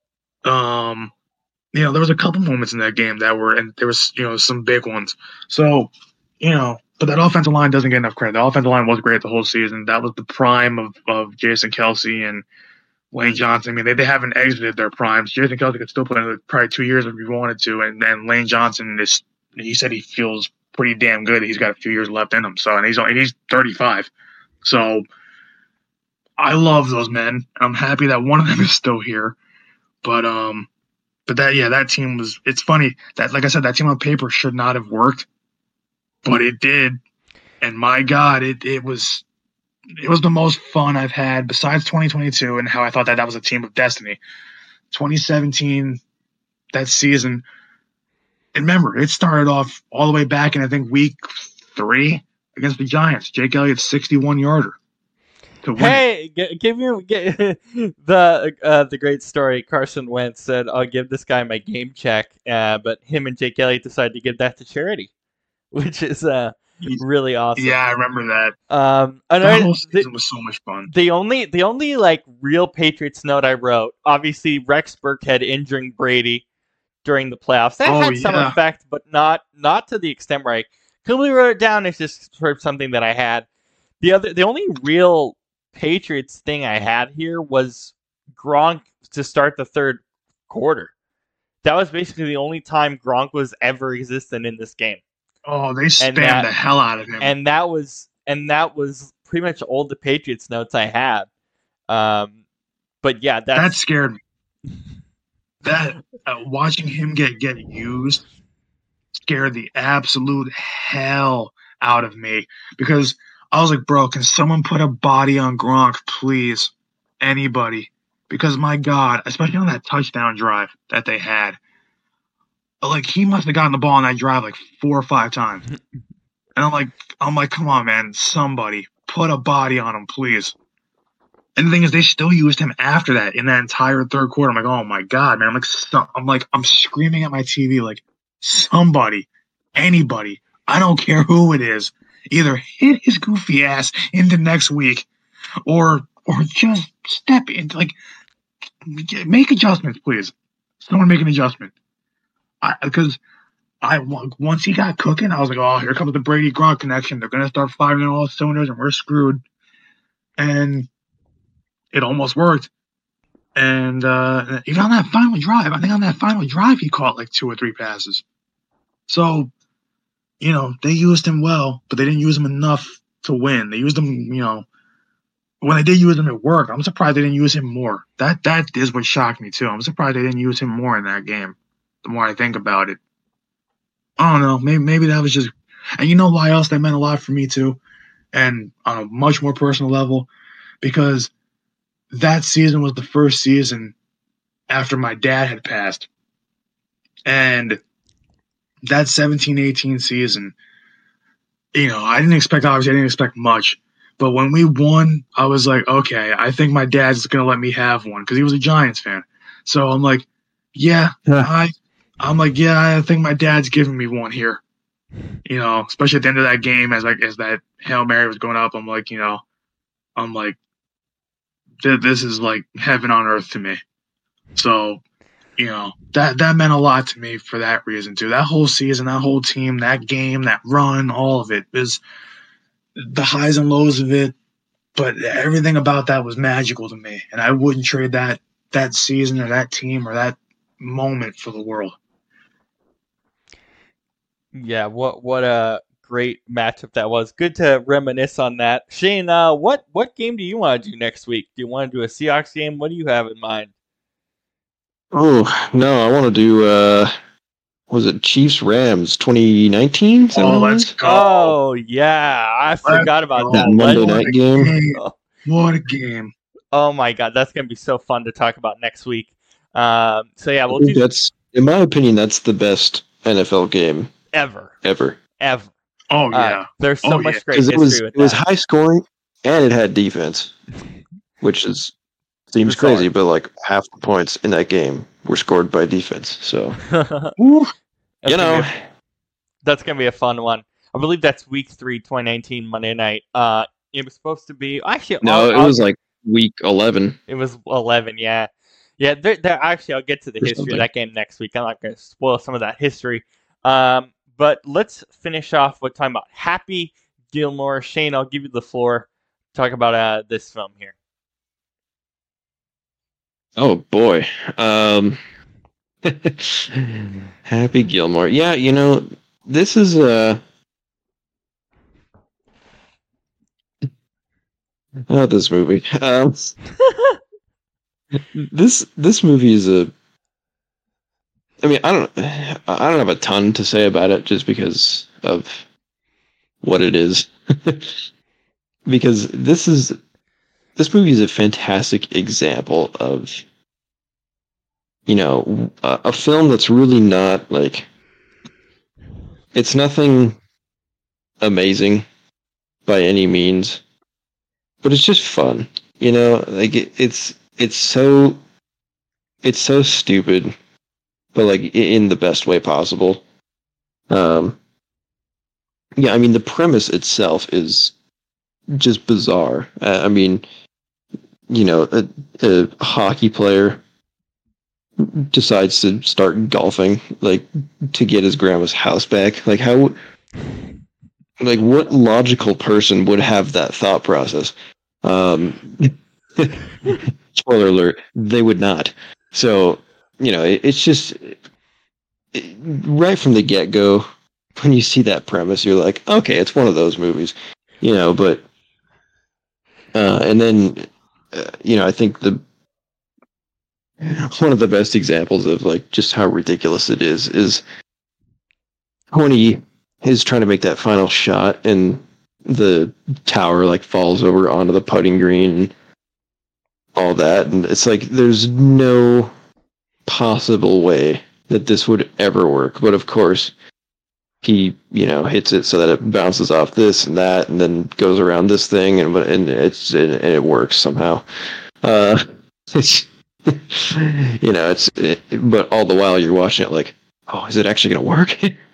Um, you know, there was a couple moments in that game that were and there was you know some big ones. So you know. But that offensive line doesn't get enough credit. The offensive line was great the whole season. That was the prime of, of Jason Kelsey and Lane Johnson. I mean, they, they haven't exited their primes. Jason Kelsey could still play another probably two years if he wanted to. And then Lane Johnson is he said he feels pretty damn good. He's got a few years left in him. So and he's only, he's thirty-five. So I love those men. I'm happy that one of them is still here. But um, but that yeah, that team was. It's funny that, like I said, that team on paper should not have worked, but it did. And my God, it it was it was the most fun I've had besides twenty twenty-two and how I thought that that was a team of destiny. twenty seventeen, that season. And remember, it started off all the way back in I think week three against the Giants. Jake Elliott's sixty-one yarder. To win Hey, g- give me get, the uh, the great story. Carson Wentz said, "I'll give this guy my game check," uh, but him and Jake Elliott decided to give that to charity, which is uh, really awesome. Yeah, I remember that. Um, and That I, whole the, season was so much fun. the only the only like real Patriots note I wrote, obviously Rex Burkhead injuring Brady during the playoffs. That Oh, had some yeah. effect, but not not to the extent where I completely wrote it down. It's just sort of something that I had. The other, the only real Patriots thing I had here was Gronk to start the third quarter. That was basically the only time Gronk was ever existent in this game, Oh, they spammed that- the hell out of him. and that was and that was pretty much all the Patriots notes I had. Um, but yeah, that's, that scared me. That uh, watching him get get used scared the absolute hell out of me because I was like, bro, can someone put a body on Gronk, please? Anybody? Because my God, especially on that touchdown drive that they had, like he must have gotten the ball on that drive like four or five times. And I'm like, I'm like, come on, man, somebody put a body on him, please. And the thing is, they still used him after that in that entire third quarter. I'm like, oh my God, man! I'm like, so, I'm like, I'm screaming at my T V like, somebody, anybody, I don't care who it is, either hit his goofy ass into next week, or or just step in, like, make adjustments, please. Someone make an adjustment, because I, I once he got cooking, I was like, oh, here comes the Brady Gronk connection. They're gonna start firing on all cylinders, and we're screwed. And it almost worked. And uh, even on that final drive, I think on that final drive, he caught like two or three passes. So, you know, they used him well, but they didn't use him enough to win. They used him, you know, when they did use him, it worked. I'm surprised they didn't use him more. That That is what shocked me, too. I'm surprised they didn't use him more in that game, the more I think about it. I don't know. Maybe, maybe that was just... And you know why else that meant a lot for me, too? And on a much more personal level, because that season was the first season after my dad had passed. And that seventeen eighteen season, you know, I didn't expect, obviously, I didn't expect much. But when we won, I was like, okay, I think my dad's going to let me have one because he was a Giants fan. So I'm like, yeah, Yeah. I, I'm like, yeah, I think my dad's giving me one here. You know, especially at the end of that game, as like as that Hail Mary was going up, I'm like, you know, I'm like, this is like heaven on earth to me. So, you know, that that meant a lot to me for that reason too. That whole season, that whole team, that game, that run, all of it is the highs and lows of it. But everything about that was magical to me, and I wouldn't trade that that season or that team or that moment for the world. Yeah, what what a great matchup that was. Good to reminisce on that. Shane, uh, what what game do you want to do next week? Do you want to do a Seahawks game? What do you have in mind? Oh no, I want to do. uh Was it Chiefs Rams twenty nineteen? Oh, let's go! Oh yeah, I forgot about go. that. Monday Let's- night game. Oh, What a game! oh my god, that's gonna be so fun to talk about next week. Um, so yeah, I we'll think do that's, in my opinion, that's the best N F L game ever, ever ever. Oh Uh, yeah, there's so Oh, much yeah. great because history it was with it was that. high scoring and it had defense, which is seems Bizarre. crazy, but like half the points in that game were scored by defense. So That's Ooh, you gonna know, be a- that's gonna be a fun one. I believe that's week three, twenty nineteen, Monday night. Uh, it was supposed to be actually no, I'll- it I'll- was like week eleven. It was eleven, yeah. Yeah, there, there, actually, I'll get to the Or history something. of that game next week. I'm not going to spoil some of that history. Um, but let's finish off with talking about Happy Gilmore. Shane, I'll give you the floor to talk about uh, this film here. Oh boy, um, Happy Gilmore. Yeah, you know, this is uh Not this movie. Um, this this movie is a. I mean, I don't. I don't have a ton to say about it, just because of what it is. Because this is this movie is a fantastic example of, you know, a, a film that's really not like. It's nothing amazing by any means, but it's just fun. You know, like it, it's it's so it's so stupid, but like i- in the best way possible. Um, yeah, I mean the premise itself is just bizarre. Uh, I mean, you know, a, a hockey player decides to start golfing, like to get his grandma's house back. Like how, like what logical person would have that thought process? Um, spoiler alert: they would not. So you know, it, it's just it, right from the get go. When you see that premise, you're like, okay, it's one of those movies, you know. But uh, and then uh, you know, I think the one of the best examples of like just how ridiculous it is is when he is trying to make that final shot and the tower like falls over onto the putting green and all that, and it's like there's no possible way that this would ever work, but of course he, you know, hits it so that it bounces off this and that and then goes around this thing, and and it's and it works somehow. uh it's you know, it's it, but all the while you're watching it like, oh, is it actually gonna work?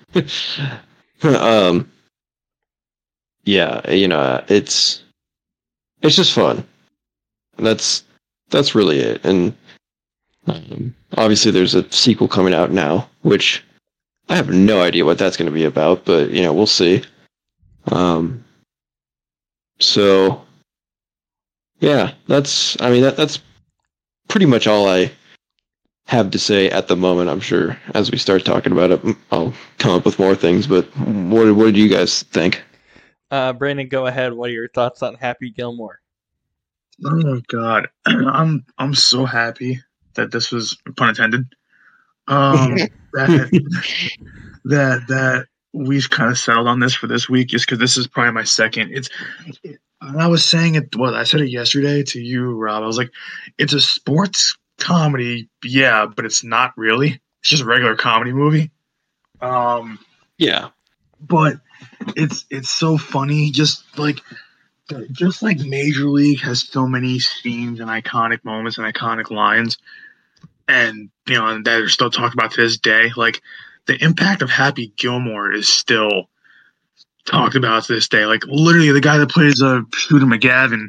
um yeah, you know, it's it's just fun. That's that's really it. And um, obviously there's a sequel coming out now, which I have no idea what that's going to be about, but you know, we'll see. Um so yeah, that's I mean that that's pretty much all I have to say at the moment. I'm sure as we start talking about it, I'll come up with more things. But what what do you guys think? Uh, Brandon, go ahead. What are your thoughts on Happy Gilmore? Oh God, I'm I'm so happy that this was, pun intended, um, that that that we've kind of settled on this for this week, just because this is probably my second. It's it, and I was saying it. Well, I said it yesterday to you, Rob. I was like, it's a sports comedy, yeah, but it's not really. It's just a regular comedy movie. Um, Yeah, but it's it's so funny, just like just like Major League has so many scenes and iconic moments and iconic lines, and you know, and that are still talked about to this day. Like the impact of Happy Gilmore is still talked about to this day. Like literally, the guy that plays uh, Shooter McGavin,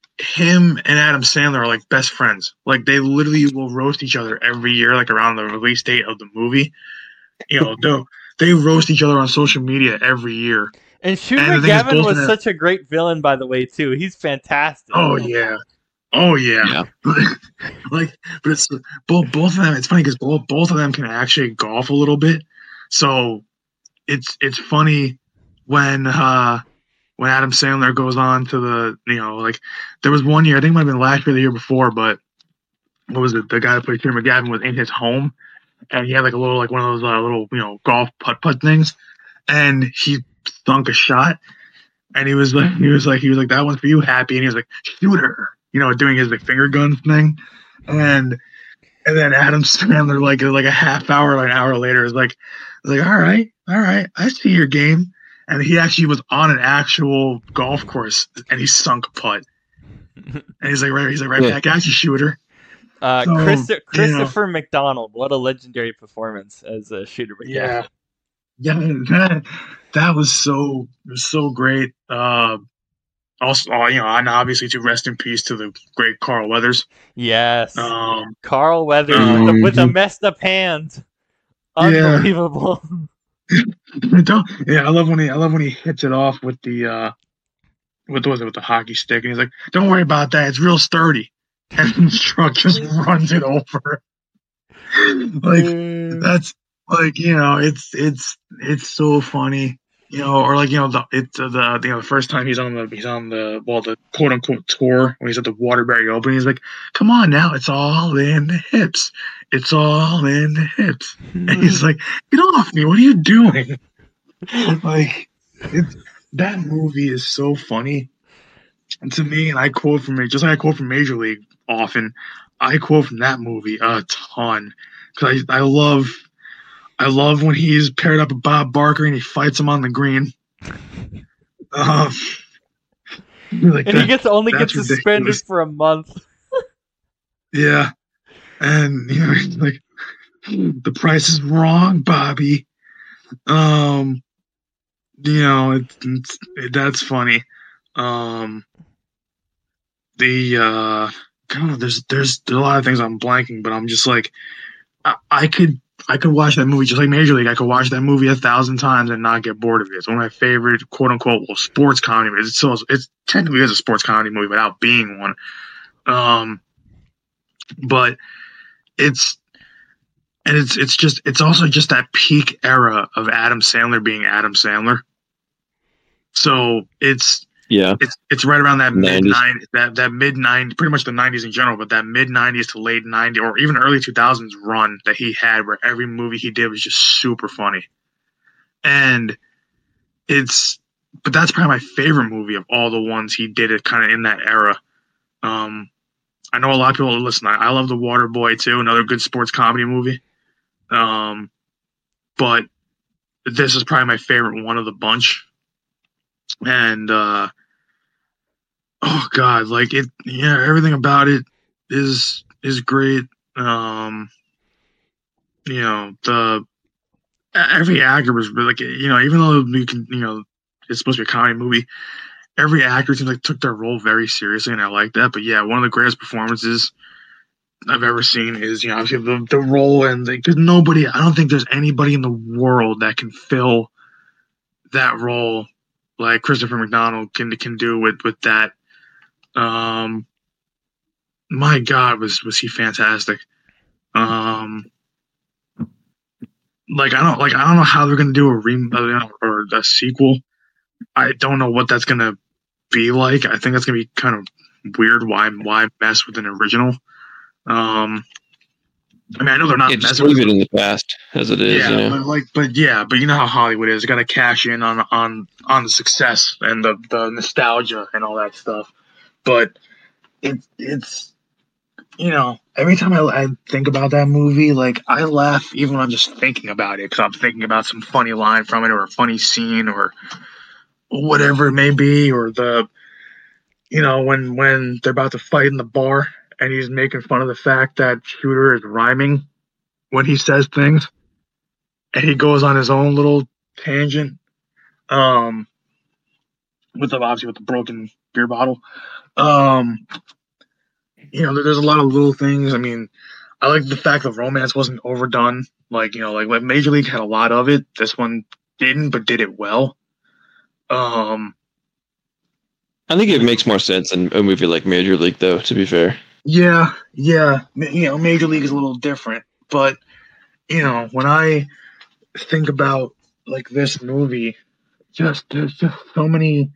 him and Adam Sandler are like best friends. Like they literally will roast each other every year, like around the release date of the movie. You know, they they roast each other on social media every year. And Shooter And the thing is, McGavin both was of them- such a great villain, by the way, too. He's fantastic. Oh yeah, oh yeah. Like, but it's both both of them. It's funny because both both of them can actually golf a little bit, so it's it's funny when uh when Adam Sandler goes on to the, you know, like there was one year, I think it might have been last year or the year before, but what was it? The guy that played Shooter McGavin was in his home, and he had like a little like one of those uh, little, you know, golf putt putt things, and he sunk a shot, and he was like he was like he was like that one's for you, Happy, and he was like Shooter, you know, doing his like finger gun thing, and and then Adam Sandler like like a half hour or an hour later is like like all right, all right, I see your game, and he actually was on an actual golf course and he sunk a putt, and he's like right he's like right Yeah. back at you, Shooter. Uh, So, Christo- you know. Christopher McDonald, what a legendary performance as a Shooter McGavin. Yeah, yeah, that that was so it was so great. Uh, also, uh, you know, and obviously to rest in peace to the great Carl Weathers. Yes. Um, Carl Weathers um, with, a, with a messed up hand. Yeah. Unbelievable. don't, yeah, I love when he I love when he hits it off with the uh, with what was it with the hockey stick, and he's like, "Don't worry about that, it's real sturdy," and his truck just runs it over. Like Uh, that's like, you know, it's it's it's so funny. You know, or like you know the it's uh, the you know the first time he's on the he's on the well the quote unquote tour when he's at the Waterbury Open, he's like, "Come on now, it's all in the hips, it's all in the hips," and he's like, "Get off me! What are you doing?" Like, it's that movie is so funny, and to me, and I quote from it just like I quote from Major League often. I quote from that movie a ton because I I love. I love when he's paired up with Bob Barker and he fights him on the green. Um, like and that, he gets only gets ridiculous. suspended for a month. Yeah, and you know, he's like, the price is wrong, Bobby. Um, you know, it's, it's it, that's funny. Um, the uh, God, there's there's there's a lot of things I'm blanking, but I'm just like, I, I could. I could watch that movie just like Major League. I could watch that movie a thousand times and not get bored of it. It's one of my favorite quote unquote well, sports comedy movies. It's still it's technically is a sports comedy movie without being one. Um, but it's and it's it's just it's also just that peak era of Adam Sandler being Adam Sandler. So it's Yeah. it's it's right around that mid nineties. nineties, that that mid nineties, pretty much the nineties in general, but that mid nineties to late nineties or even early two thousands run that he had, where every movie he did was just super funny, and it's but that's probably my favorite movie of all the ones he did it kind of in that era. Um, I know a lot of people listen. I, I love The Waterboy too, another good sports comedy movie. Um, but this is probably my favorite one of the bunch. And uh, oh god, like it, yeah, everything about it is is great. Um, you know, the every actor was really, like, you know, even though you can, you know, it's supposed to be a comedy movie, every actor seems like took their role very seriously, and I like that. But yeah, one of the greatest performances I've ever seen is, you know, obviously the the role, and because nobody, I don't think there's anybody in the world that can fill that role like Christopher McDonald can can do with with that. Um, my God, was was he fantastic? Um, like I don't like I don't know how they're gonna do a re or a sequel. I don't know what that's gonna be like. I think that's gonna be kind of weird. Why why mess with an original? Um, I mean, I know they're not Yeah, just messing leave with it in the past as it is. yeah, you know? but like, but yeah, but you know how Hollywood is. Got to cash in on on on the success and the the nostalgia and all that stuff. But it it's you know, every time I, I think about that movie, like I laugh even when I'm just thinking about it because I'm thinking about some funny line from it or a funny scene or whatever it may be, or the you know when when they're about to fight in the bar and he's making fun of the fact that Shooter is rhyming when he says things, and he goes on his own little tangent, um, with the obviously with the broken beer bottle. Um, you know, there, there's a lot of little things. I mean, I like the fact that romance wasn't overdone. Like, you know, like, like Major League had a lot of it. This one didn't, but did it well. Um, I think it makes more sense in a movie like Major League, though, to be fair. yeah, yeah. You know, Major League is a little different, but you know, when I think about like this movie, just there's just so many.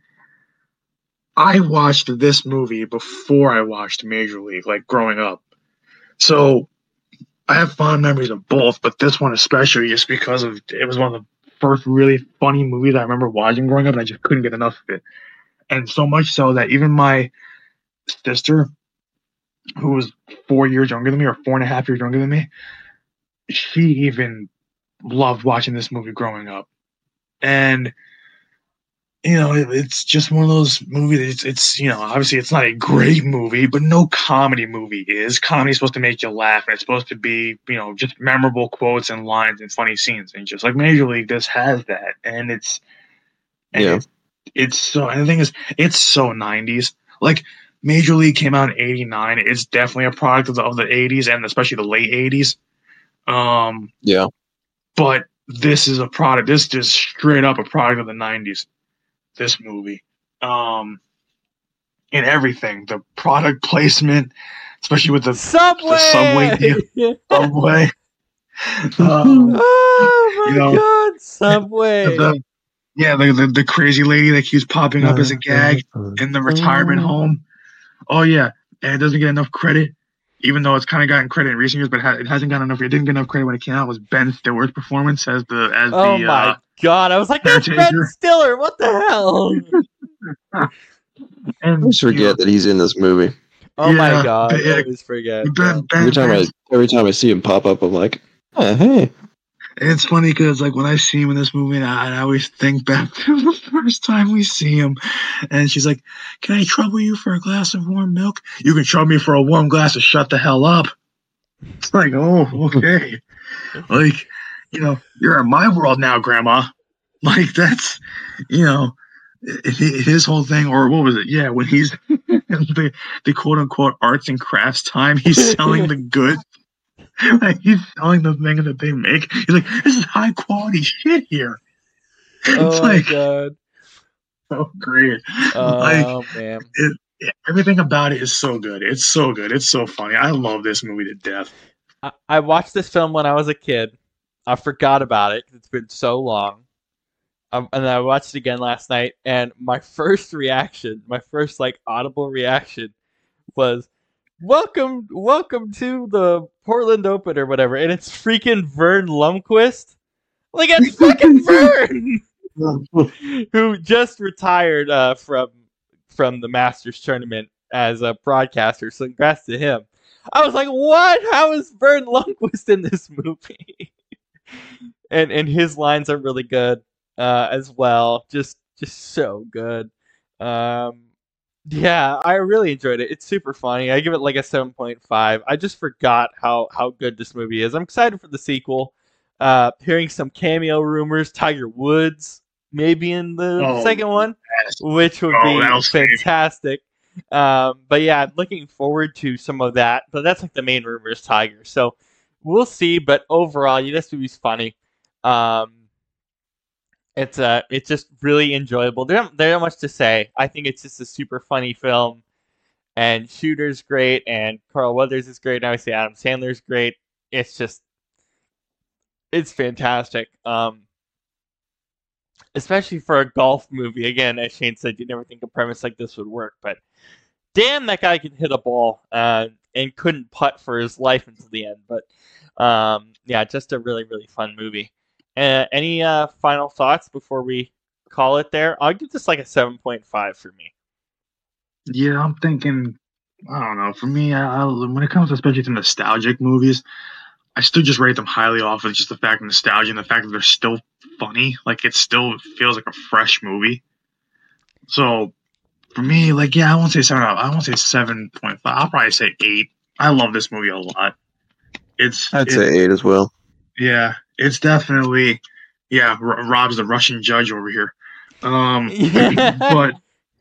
I watched this movie before I watched Major League, like growing up. So I have fond memories of both, but this one especially just because of it was one of the first really funny movies I remember watching growing up, and I just couldn't get enough of it. And so much so that even my sister, who was four years younger than me, or four and a half years younger than me, she even loved watching this movie growing up. And you know, it, it's just one of those movies. It's, it's, you know, obviously it's not a great movie, but no comedy movie is. Comedy's supposed to make you laugh, and it's supposed to be, you know, just memorable quotes and lines and funny scenes. And just like Major League, this has that, and it's, and Yeah. it's, it's so. And the thing is, it's so nineties. Like Major League came out in eighty-nine. It's definitely a product of the, of the eighties and especially the late eighties. Um, Yeah. but this is a product. This is straight up a product of the nineties. This movie, um, in everything, the product placement, especially with the Subway. the Subway deal. Subway. Um, Oh my you know, God, Subway. the Yeah, the, the the crazy lady that keeps popping up as a gag in the retirement home. Oh yeah, and it doesn't get enough credit, even though it's kind of gotten credit in recent years, but it, ha- it hasn't gotten enough. It didn't get enough credit when it came out. Was Ben Stiller's performance as the as Oh the my uh, god! I was like, that's Ben caretaker. Stiller. What the hell? I And always you forget know, that he's in this movie. Oh my yeah, god! but, I yeah, always forget. Ben, Yeah. Ben, Every time Ben, I every time I see him pop up, I'm like, oh, hey. And it's funny because, like, when I see him in this movie, and I, I always think back to the first time we see him, and she's like, "Can I trouble you for a glass of warm milk? You can trouble me for a warm glass of shut the hell up." It's like, oh, okay, like, you know, you're in my world now, Grandma. Like that's, you know, his whole thing, or what was it? Yeah, when he's the the quote unquote arts and crafts time, he's selling the goods. Like he's selling the thing that they make. He's like, this is high quality shit here. Oh It's my like god! so great. Like Oh man! it, it- everything about it is so good. It's so good. It's so funny. I love this movie to death. I, I watched this film when I was a kid. I forgot about it. It's been so long. Um, and I watched it again last night, and my first reaction, my first like audible reaction, was, "Welcome, welcome to the Portland Open or whatever," and it's freaking Vern Lundquist. Like it's fucking Vern, who just retired uh, from from the Masters tournament as a broadcaster. So congrats to him. I was like, "What? How is Vern Lundquist in this movie?" and and his lines are really good uh, as well. Just just so good. Um, yeah, I really enjoyed it. It's super funny. I give it like a seven point five. I just forgot how how good this movie is. I'm excited for the sequel. Uh, hearing some cameo rumors, Tiger Woods maybe in the Oh, second one, yes. which would Oh, be that'll save. fantastic. Um, but yeah, I'm looking forward to some of that. But that's like the main rumor is Tiger. So we'll see. But overall, yeah, this movie's funny. Um, it's uh, it's just really enjoyable. There's not, there's not much to say. I think it's just a super funny film, and Shooter's great, and Carl Weathers is great, and obviously Adam Sandler's great. It's just, it's fantastic. Um, especially for a golf movie. Again, as Shane said, you never think a premise like this would work, but damn, that guy can hit a ball uh, and couldn't putt for his life until the end. But um, yeah, just a really, really fun movie. Uh, any uh, final thoughts before we call it there? I'll give this like a seven point five for me. Yeah, I'm thinking. I don't know. For me, I, I, when it comes especially to nostalgic movies, I still just rate them highly off of just the fact of nostalgia and the fact that they're still funny. Like it still feels like a fresh movie. So for me, like yeah, I won't say seven. I won't say seven point five. I'll probably say eight. I love this movie a lot. It's I'd it, say eight as well. yeah, it's definitely yeah. R- Rob's the Russian judge over here. Um, but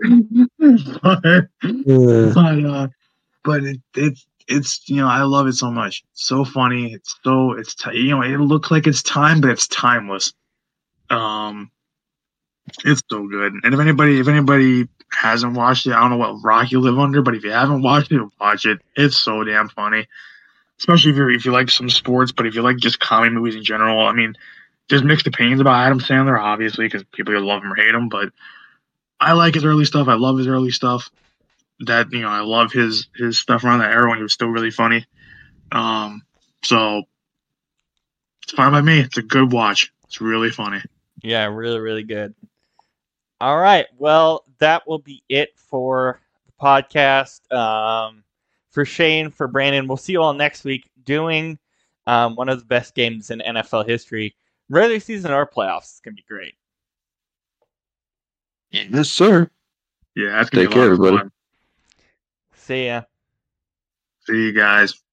but but uh, but it, it's it's you know I love it so much. It's so funny. It's so it's t- you know it looks like it's time, but it's timeless. Um, it's so good. And if anybody if anybody hasn't watched it, I don't know what rock you live under, but if you haven't watched it, watch it. It's so damn funny. Especially if you if you like some sports, but if you like just comedy movies in general, I mean, there's mixed opinions about Adam Sandler, obviously, because people either love him or hate him. But I like his early stuff. I love his early stuff. That you know, I love his his stuff around that era when he was still really funny. Um, so it's fine by me. It's a good watch. It's really funny. Yeah, really, really good. All right. Well, that will be it for the podcast. Um, for Shane, for Brandon, we'll see you all next week doing um, one of the best games in N F L history. Regular season or playoffs. It's going to be great. Yes, sir. Yeah, that's gonna Take be a lot care, of everybody. fun. See ya. See you guys.